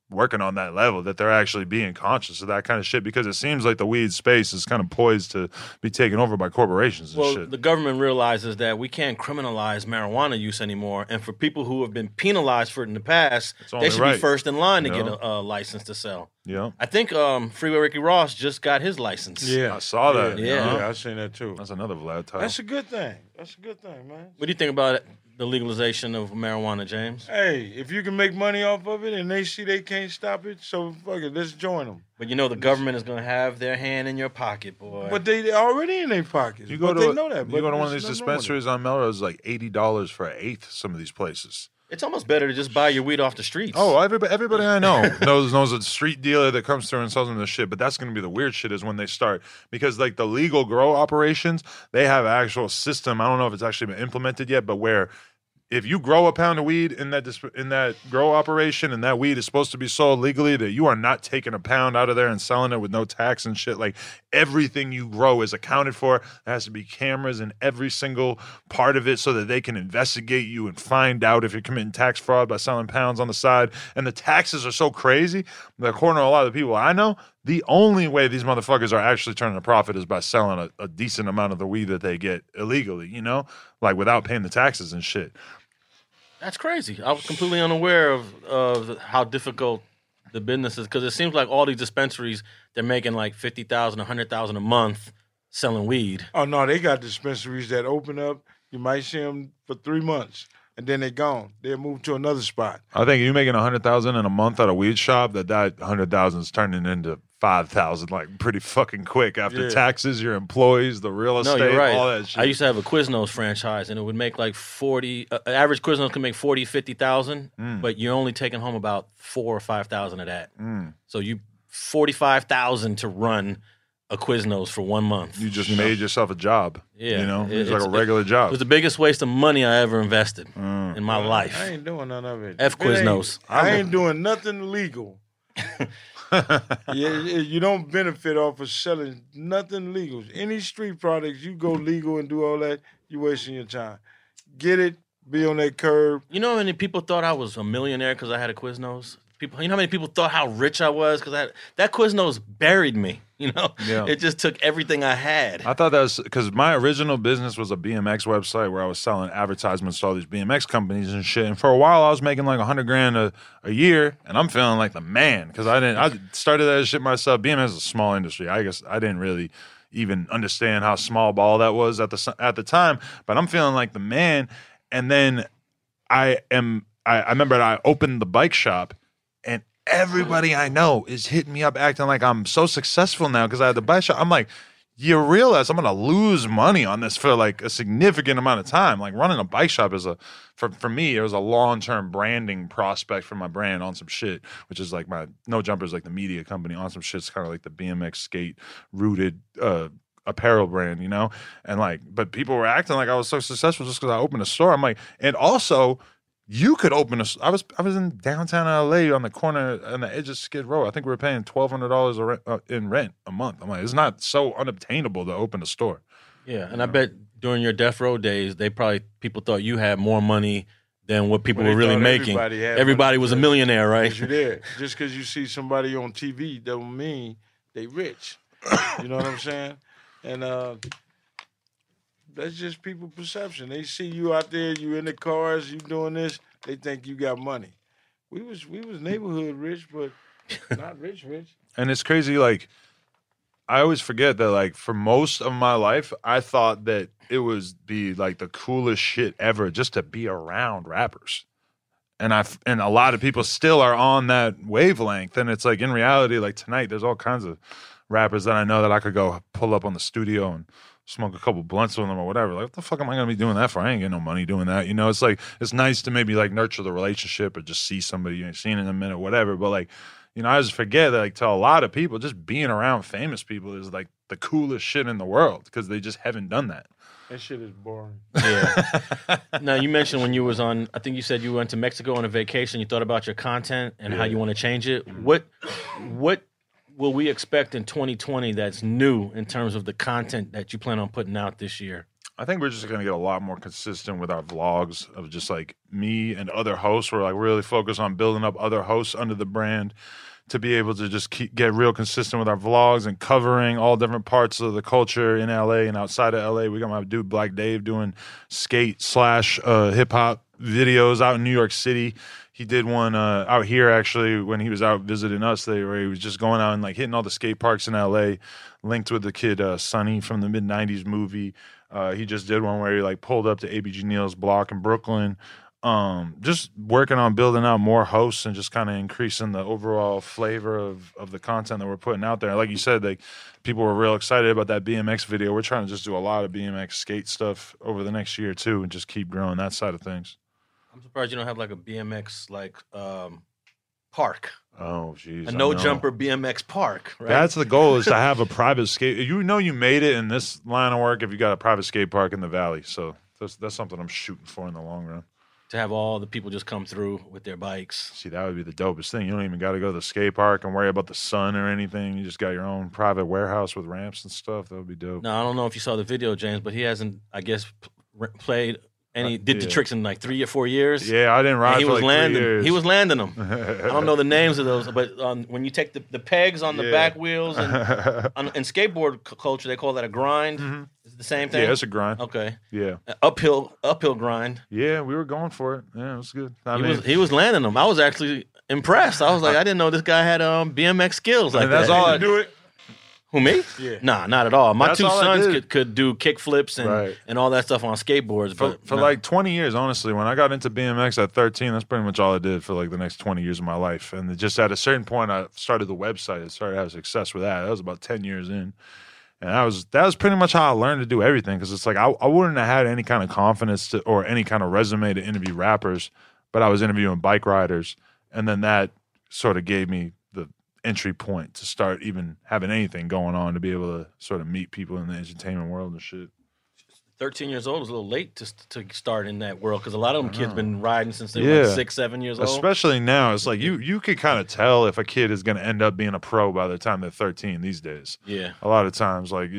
working on that level, that they're actually being conscious of that kind of shit, because it seems like the weed space is kind of poised to be taken over by corporations and Well, shit. the government realizes that we can't criminalize marijuana use anymore, and for people who have been penalized for it in the past, only they should right. be first in line to Yeah. get a license to sell. Yeah. I think Freeway Ricky Ross just got his license. Yeah, I saw that. Yeah, I seen that too. That's another Vlad title. That's a good thing. That's a good thing, man. What do you think about the legalization of marijuana, James? Hey, if you can make money off of it and they see they can't stop it, so fuck it, let's join them. But you know the government is going to have their hand in your pocket, boy. But they already in their pockets. You go but to they know that. you but go to one of there's these nothing wrong with it. dispensaries on Melrose, like $80 for an eighth. Some of these places. It's almost better to just buy your weed off the streets. Oh, everybody I know knows a street dealer that comes through and sells them the shit. But that's going to be the weird shit is when they start, because like the legal grow operations, they have an actual system. I don't know if it's actually been implemented yet, but where if you grow a pound of weed in that grow operation and that weed is supposed to be sold legally, that you are not taking a pound out of there and selling it with no tax and shit. Like everything you grow is accounted for. There has to be cameras in every single part of it so that they can investigate you and find out if you're committing tax fraud by selling pounds on the side. And the taxes are so crazy that according to a lot of the people I know, the only way these motherfuckers are actually turning a profit is by selling a decent amount of the weed that they get illegally, you know, like without paying the taxes and shit. That's crazy. I was completely unaware of how difficult the business is, because it seems like all these dispensaries, they're making like $50,000, $100,000 a month selling weed. Oh, no, they got dispensaries that open up. You might see them for 3 months, and then they're gone. They'll move to another spot. I think you're making $100,000 in a month at a weed shop. That $100,000 is turning into $5,000 like pretty fucking quick after taxes, your employees, the real estate, No, you're right. all that shit. I used to have a Quiznos franchise, and it would make like 40. Average Quiznos can make 40, 50,000, but you're only taking home about 4,000 or 5,000 of that. So you 45,000 to run a Quiznos for 1 month. You just made yourself a job. Yeah, you know, it's like a regular job. It was the biggest waste of money I ever invested in my life. I ain't doing none of it. F Quiznos. I ain't doing nothing legal. You don't benefit off of selling nothing legal. Any street products, you go legal and do all that, you wasting your time. Get it, be on that curb. You know how many people thought I was a millionaire because I had a Quiznos? People, you know how many people thought how rich I was because that Quiznos buried me. You know, It just took everything I had. I thought that was because my original business was a BMX website where I was selling advertisements to all these BMX companies and shit. And for a while, I was making like $100,000 a year, and I'm feeling like the man because I started that shit myself. BMX is a small industry. I guess I didn't really even understand how small ball that was at the time, but I'm feeling like the man. And then I remember I opened the bike shop. And everybody I know is hitting me up acting like I'm so successful now because I had the bike shop. I'm like, you realize I'm going to lose money on this for like a significant amount of time. Like running a bike shop is for me, it was a long-term branding prospect for my brand on some shit, which is like my No Jumpers, like the media company. On some shit's kind of like the BMX skate rooted apparel brand, you know? And like, but people were acting like I was so successful just because I opened a store. I'm like, and also, you could open I was in downtown LA on the corner on the edge of Skid Row. I think we were paying $1,200 in rent a month. I'm like, it's not so unobtainable to open a store. Yeah, and I bet during your death row days, people thought you had more money than what people were really making. Everybody was a millionaire, right? You did. Just because you see somebody on TV don't mean they rich. You know what I'm saying? And that's just people perception. They see you out there, you in the cars, you doing this, they think you got money. We was neighborhood rich, but not rich. And it's crazy, like, I always forget that, like, for most of my life, I thought that it was like the coolest shit ever just to be around rappers. And a lot of people still are on that wavelength. And it's like, in reality, like tonight, there's all kinds of rappers that I know that I could go pull up on the studio and smoke a couple blunts with them or whatever. Like, what the fuck am I going to be doing that for? I ain't getting no money doing that. You know, it's like, it's nice to maybe like nurture the relationship or just see somebody you ain't seen in a minute, whatever. But like, you know, I just forget that like to a lot of people, just being around famous people is like the coolest shit in the world because they just haven't done that. That shit is boring. Yeah. Now, you mentioned when you was on, I think you said you went to Mexico on a vacation, you thought about your content and how you want to change it. What will we expect in 2020 that's new in terms of the content that you plan on putting out this year? I think we're just going to get a lot more consistent with our vlogs of just like me and other hosts. We're like really focused on building up other hosts under the brand to be able to just get real consistent with our vlogs and covering all different parts of the culture in LA and outside of LA. We got my dude Black Dave doing skate / hip hop videos out in New York City. He did one out here actually when he was out visiting us. Where he was just going out and like hitting all the skate parks in LA, linked with the kid Sonny from the mid-90s movie. He just did one where he like pulled up to ABG Neal's block in Brooklyn. Just working on building out more hosts and just kind of increasing the overall flavor of the content that we're putting out there. Like you said, like people were real excited about that BMX video. We're trying to just do a lot of BMX skate stuff over the next year too, and just keep growing that side of things. I'm surprised you don't have like a BMX park. Oh, geez. A no-jumper BMX park, right? That's the goal, is to have a private skate. You know you made it in this line of work if you got a private skate park in the Valley. So that's something I'm shooting for in the long run. To have all the people just come through with their bikes. See, that would be the dopest thing. You don't even got to go to the skate park and worry about the sun or anything. You just got your own private warehouse with ramps and stuff. That would be dope. No, I don't know if you saw the video, James, but he hasn't, I guess, played any, did the tricks in like 3 or 4 years. Yeah, I didn't ride for like 3 years. He was landing them. I don't know the names of those, but when you take the pegs on the back wheels, and in skateboard culture, they call that a grind. Mm-hmm. Is it the same thing? Yeah, it's a grind. Okay. Yeah. Uphill grind. Yeah, we were going for it. Yeah, it was good. He was landing them. I was actually impressed. I was like, I didn't know this guy had BMX skills like that. That's all I do it. Who, me? Yeah. Nah, not at all. My That's two all sons could do kick flips and all that stuff on skateboards. For like 20 years, honestly, when I got into BMX at 13, that's pretty much all I did for like the next 20 years of my life. And just at a certain point, I started the website. I started having success with that. That was about 10 years in. And that was pretty much how I learned to do everything, because it's like I wouldn't have had any kind of confidence or any kind of resume to interview rappers, but I was interviewing bike riders. And then that sort of gave me the entry point to start even having anything going on, to be able to sort of meet people in the entertainment world and shit. 13 years old is a little late to start in that world, because a lot of them kids been riding since they were like 6, 7 years old. Especially now, it's like you could kind of tell if a kid is going to end up being a pro by the time they're 13 these days. Yeah. A lot of times, like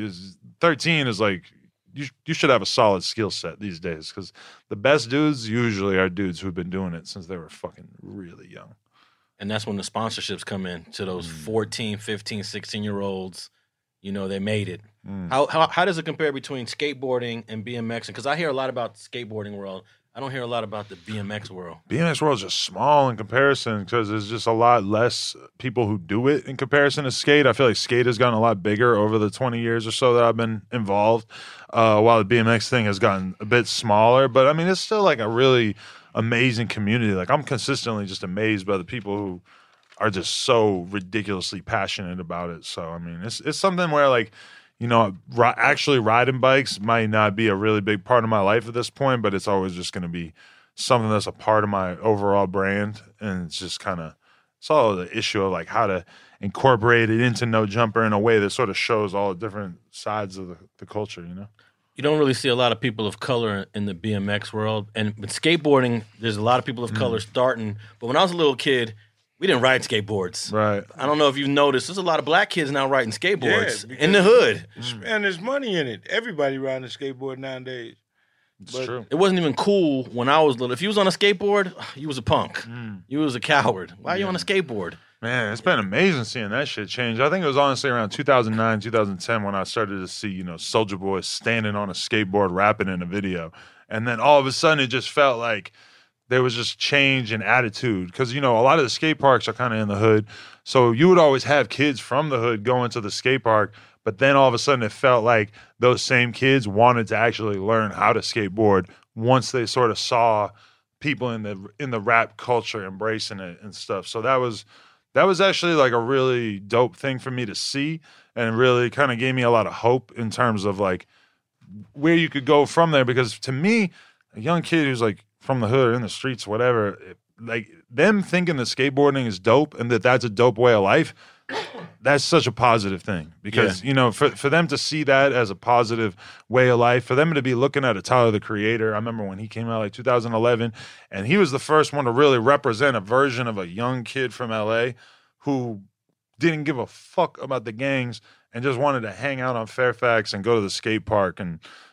13 is like you should have a solid skill set these days, because the best dudes usually are dudes who've been doing it since they were fucking really young. And that's when the sponsorships come in to those 14, 15, 16-year-olds. You know, they made it. How does it compare between skateboarding and BMX? Because I hear a lot about the skateboarding world. I don't hear a lot about the BMX world. BMX world is just small in comparison, because there's just a lot less people who do it in comparison to skate. I feel like skate has gotten a lot bigger over the 20 years or so that I've been involved, while the BMX thing has gotten a bit smaller. But, I mean, it's still like a really amazing community. Like, I'm consistently just amazed by the people who are just so ridiculously passionate about it. So, I mean, it's something where, like, you know, actually riding bikes might not be a really big part of my life at this point, but it's always just going to be something that's a part of my overall brand. And it's just kind of, it's all the issue of like how to incorporate it into No Jumper in a way that sort of shows all the different sides of the culture, you know? You don't really see a lot of people of color in the BMX world. And with skateboarding, there's a lot of people of color starting. But when I was a little kid, we didn't ride skateboards. Right. I don't know if you've noticed, there's a lot of black kids now riding skateboards in the hood. And there's money in it. Everybody riding a skateboard nowadays. It's true. It wasn't even cool when I was little. If you was on a skateboard, you was a punk. You was a coward. Why are you on a skateboard? Man, it's been amazing seeing that shit change. I think it was honestly around 2009, 2010 when I started to see, you know, Soulja Boy standing on a skateboard rapping in a video. And then all of a sudden it just felt like there was just change in attitude, because, you know, a lot of the skate parks are kind of in the hood. So you would always have kids from the hood going to the skate park, but then all of a sudden it felt like those same kids wanted to actually learn how to skateboard once they sort of saw people in the rap culture embracing it and stuff. So that was actually like a really dope thing for me to see, and really kind of gave me a lot of hope in terms of like where you could go from there. Because to me, a young kid who's like from the hood or in the streets, whatever, like them thinking that skateboarding is dope and that that's a dope way of life, that's such a positive thing. Because, you know, for them to see that as a positive way of life, for them to be looking at a Tyler, the Creator. I remember when he came out like 2011, and he was the first one to really represent a version of a young kid from LA who didn't give a fuck about the gangs and just wanted to hang out on Fairfax and go to the skate park and,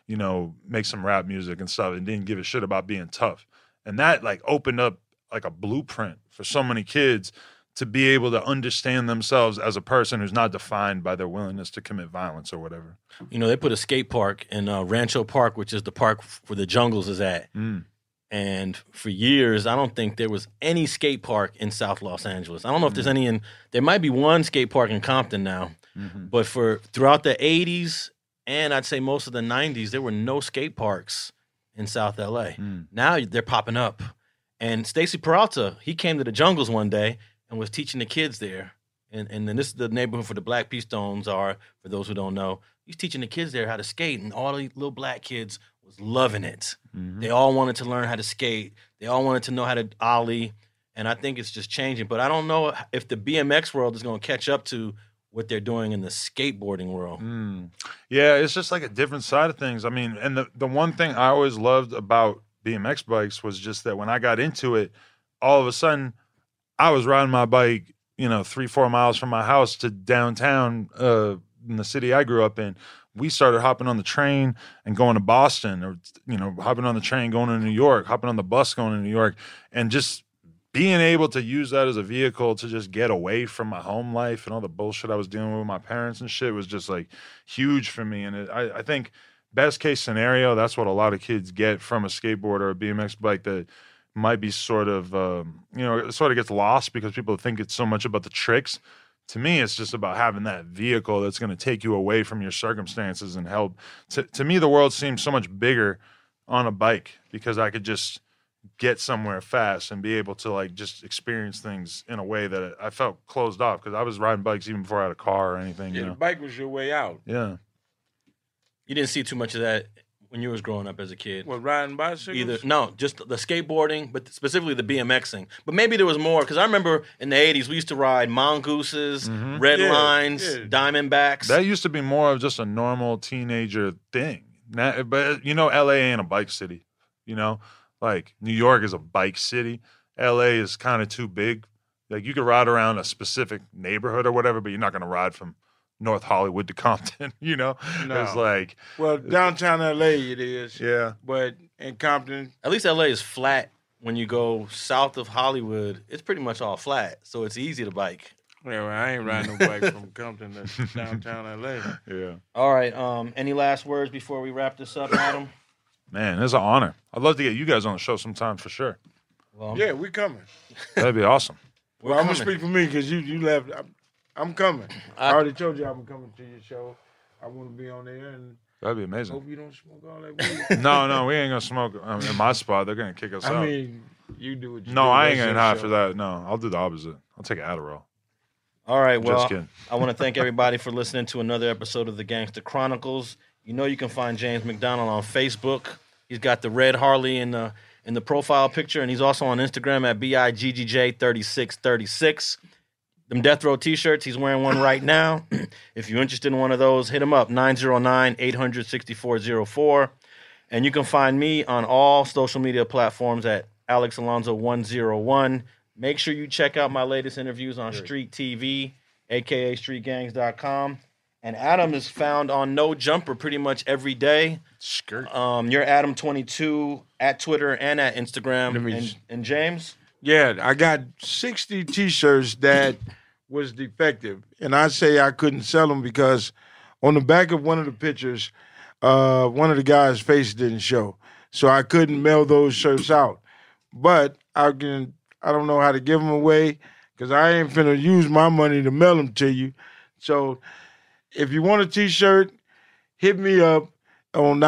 make some rap music and stuff, and didn't give a shit about being tough. And that like opened up like a blueprint for so many kids to be able to understand themselves as a person who's not defined by their willingness to commit violence or whatever. They put a skate park in Rancho Park, which is the park where the Jungles is at. And for years, I don't think there was any skate park in South Los Angeles. I don't know if there's any there might be one skate park in Compton now. But throughout the 80s and I'd say most of the 90s, there were no skate parks in South LA. Now they're popping up. And Stacy Peralta, he came to the Jungles one day and was teaching the kids there. And then this is the neighborhood where the Black P-Stones are, for those who don't know. He's teaching the kids there how to skate, and all the little black kids was loving it. They all wanted to learn how to skate. They all wanted to know how to ollie, and I think it's just changing. But I don't know if the BMX world is going to catch up to what they're doing in the skateboarding world. Yeah, it's just like a different side of things. I mean, and the one thing I always loved about BMX bikes was just that when I got into it, all of a sudden I was riding my bike, 3-4 miles from my house to downtown in the city I grew up in. We started hopping on the train and going to Boston, or, hopping on the train going to New York, hopping on the bus going to New York, and just being able to use that as a vehicle to just get away from my home life and all the bullshit I was dealing with my parents and shit was just like huge for me. And I think best case scenario, that's what a lot of kids get from a skateboard or a BMX bike that might be sort of, it sort of gets lost because people think it's so much about the tricks. To me, it's just about having that vehicle that's going to take you away from your circumstances and help. To me, the world seems so much bigger on a bike because I could just get somewhere fast and be able to like just experience things in a way that I felt closed off, because I was riding bikes even before I had a car or anything. Yeah, the bike was your way out. Yeah. You didn't see too much of that when you was growing up as a kid. What, riding bicycles? No, just the skateboarding, but specifically the BMXing. But maybe there was more, because I remember in the 80s, we used to ride mongooses, red lines, Diamondbacks. That used to be more of just a normal teenager thing. Now, but, LA ain't a bike city, Like, New York is a bike city. LA is kind of too big. Like, you could ride around a specific neighborhood or whatever, but you're not going to ride from North Hollywood to Compton, No. It's like... Well, downtown L.A. it is. Yeah. But in Compton... At least L.A. is flat. When you go south of Hollywood, it's pretty much all flat, so it's easy to bike. Yeah, well, I ain't riding no bike from Compton to downtown L.A. Yeah. All right, any last words before we wrap this up, Adam? Man, it's an honor. I'd love to get you guys on the show sometime for sure. Well, yeah, we coming. That'd be awesome. Well, I'm going to speak for me because you left... I'm coming. I already told you I'm coming to your show. I want to be on there, and that'd be amazing. Hope you don't smoke all that weed. No, we ain't gonna smoke in my spot. They're gonna kick us out. I mean, you do what you do. No, I ain't getting high for that. No, I'll do the opposite. I'll take an Adderall. All right, well, Just kidding. I want to thank everybody for listening to another episode of the Gangster Chronicles. You can find James McDonald on Facebook. He's got the red Harley in the profile picture, and he's also on Instagram at BIGGJ3636. Them Death Row T-shirts, he's wearing one right now. If you're interested in one of those, hit him up, 909-800-6404. And you can find me on all social media platforms at AlexAlonso101. Make sure you check out my latest interviews on Street TV, a.k.a. StreetGangs.com. And Adam is found on No Jumper pretty much every day. Skirt. You're Adam22 at Twitter and at Instagram. And James? Yeah, I got 60 T-shirts that was defective, and I say I couldn't sell them because on the back of one of the pictures, one of the guys' face didn't show, so I couldn't mail those shirts out. But I don't know how to give them away because I ain't finna use my money to mail them to you. So if you want a T-shirt, hit me up on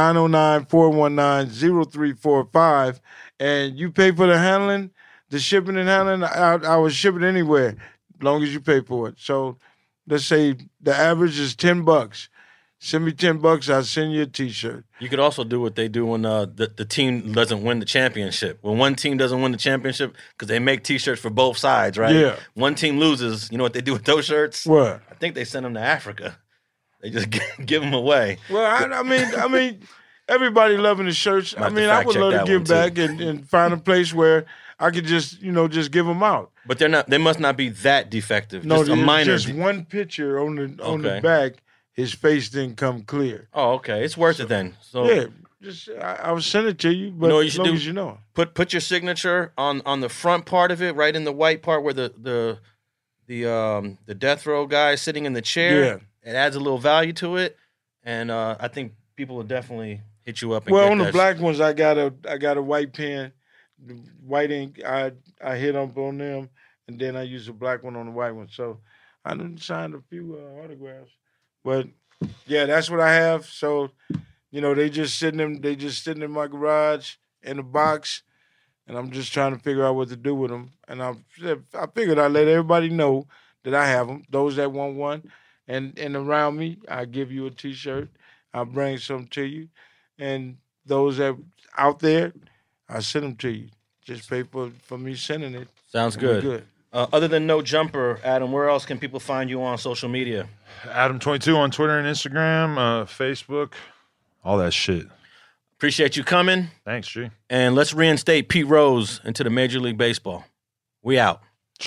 909-419-0345, and you pay for the handling. The shipping and handling, I would ship it anywhere, as long as you pay for it. So let's say the average is $10. Send me $10, I'll send you a T-shirt. You could also do what they do when the team doesn't win the championship. When one team doesn't win the championship, because they make T-shirts for both sides, right? Yeah. One team loses, you know what they do with those shirts? What? I think they send them to Africa. They just give them away. Well, I mean, everybody loving the shirts. I would love to give back and find a place where I could just give them out. But they're not. They must not be that defective. No, just a minor. Just one picture on the back. his face didn't come clear. Oh, okay. It's worth it then. So yeah, just I'll send it to you. But you know what you as should long do? as you know. Put your signature on the front part of it, right in the white part where the death row guy is sitting in the chair. Yeah. It adds a little value to it, and I think people will definitely hit you up. And Well, get on the that black ones, I got a white pen, the white ink. I hit up on them, and then I use a black one on the white one. So I done signed a few autographs, but yeah, that's what I have. So they just sitting in my garage in a box, and I'm just trying to figure out what to do with them. And I figured I'd let everybody know that I have them. Those that want one, and around me, I give you a T-shirt. I'll bring some to you. And those that out there, I send them to you. Just pay for me sending it. Sounds good. Other than No Jumper, Adam, where else can people find you on social media? Adam22 on Twitter and Instagram, Facebook, all that shit. Appreciate you coming. Thanks, G. And let's reinstate Pete Rose into the Major League Baseball. We out.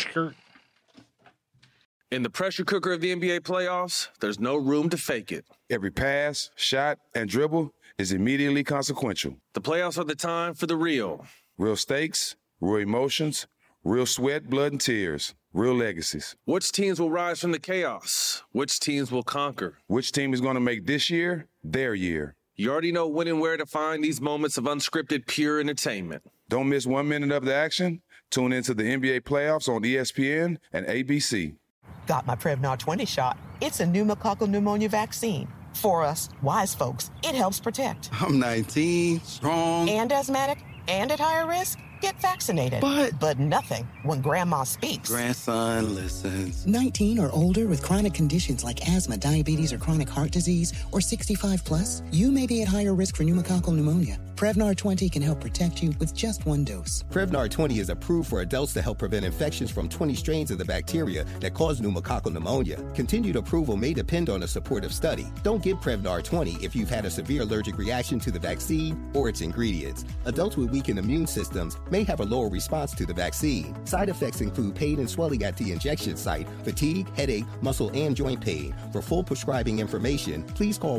In the pressure cooker of the NBA playoffs, there's no room to fake it. Every pass, shot, and dribble is immediately consequential. The playoffs are the time for the real. Real stakes, real emotions, real sweat, blood, and tears, real legacies. Which teams will rise from the chaos? Which teams will conquer? Which team is going to make this year their year? You already know when and where to find these moments of unscripted, pure entertainment. Don't miss 1 minute of the action. Tune into the NBA playoffs on ESPN and ABC. Got my Prevnar 20 shot. It's a pneumococcal pneumonia vaccine. For us, wise folks, it helps protect. I'm 19, strong. And asthmatic, and at higher risk? Get vaccinated. But nothing when grandma speaks. Grandson listens. 19 or older with chronic conditions like asthma, diabetes, or chronic heart disease, or 65 plus, you may be at higher risk for pneumococcal pneumonia. Prevnar 20 can help protect you with just one dose. Prevnar 20 is approved for adults to help prevent infections from 20 strains of the bacteria that cause pneumococcal pneumonia. Continued approval may depend on a supportive study. Don't give Prevnar 20 if you've had a severe allergic reaction to the vaccine or its ingredients. Adults with weakened immune systems may have a lower response to the vaccine. Side effects include pain and swelling at the injection site, fatigue, headache, muscle, and joint pain. For full prescribing information, please call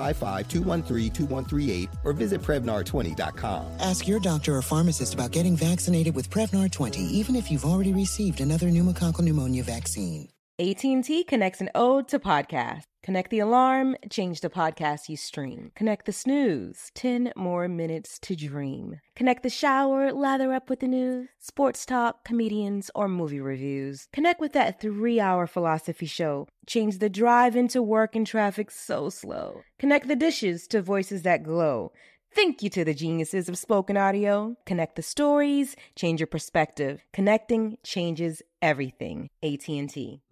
1-855-213-2138 or visit Prevnar20.com. Ask your doctor or pharmacist about getting vaccinated with Prevnar 20, even if you've already received another pneumococcal pneumonia vaccine. AT&T connects an ode to podcast. Connect the alarm, change the podcast you stream. Connect the snooze, 10 more minutes to dream. Connect the shower, lather up with the news, sports talk, comedians, or movie reviews. Connect with that 3-hour philosophy show. Change the drive into work and traffic so slow. Connect the dishes to voices that glow. Thank you to the geniuses of spoken audio. Connect the stories, change your perspective. Connecting changes everything. AT&T.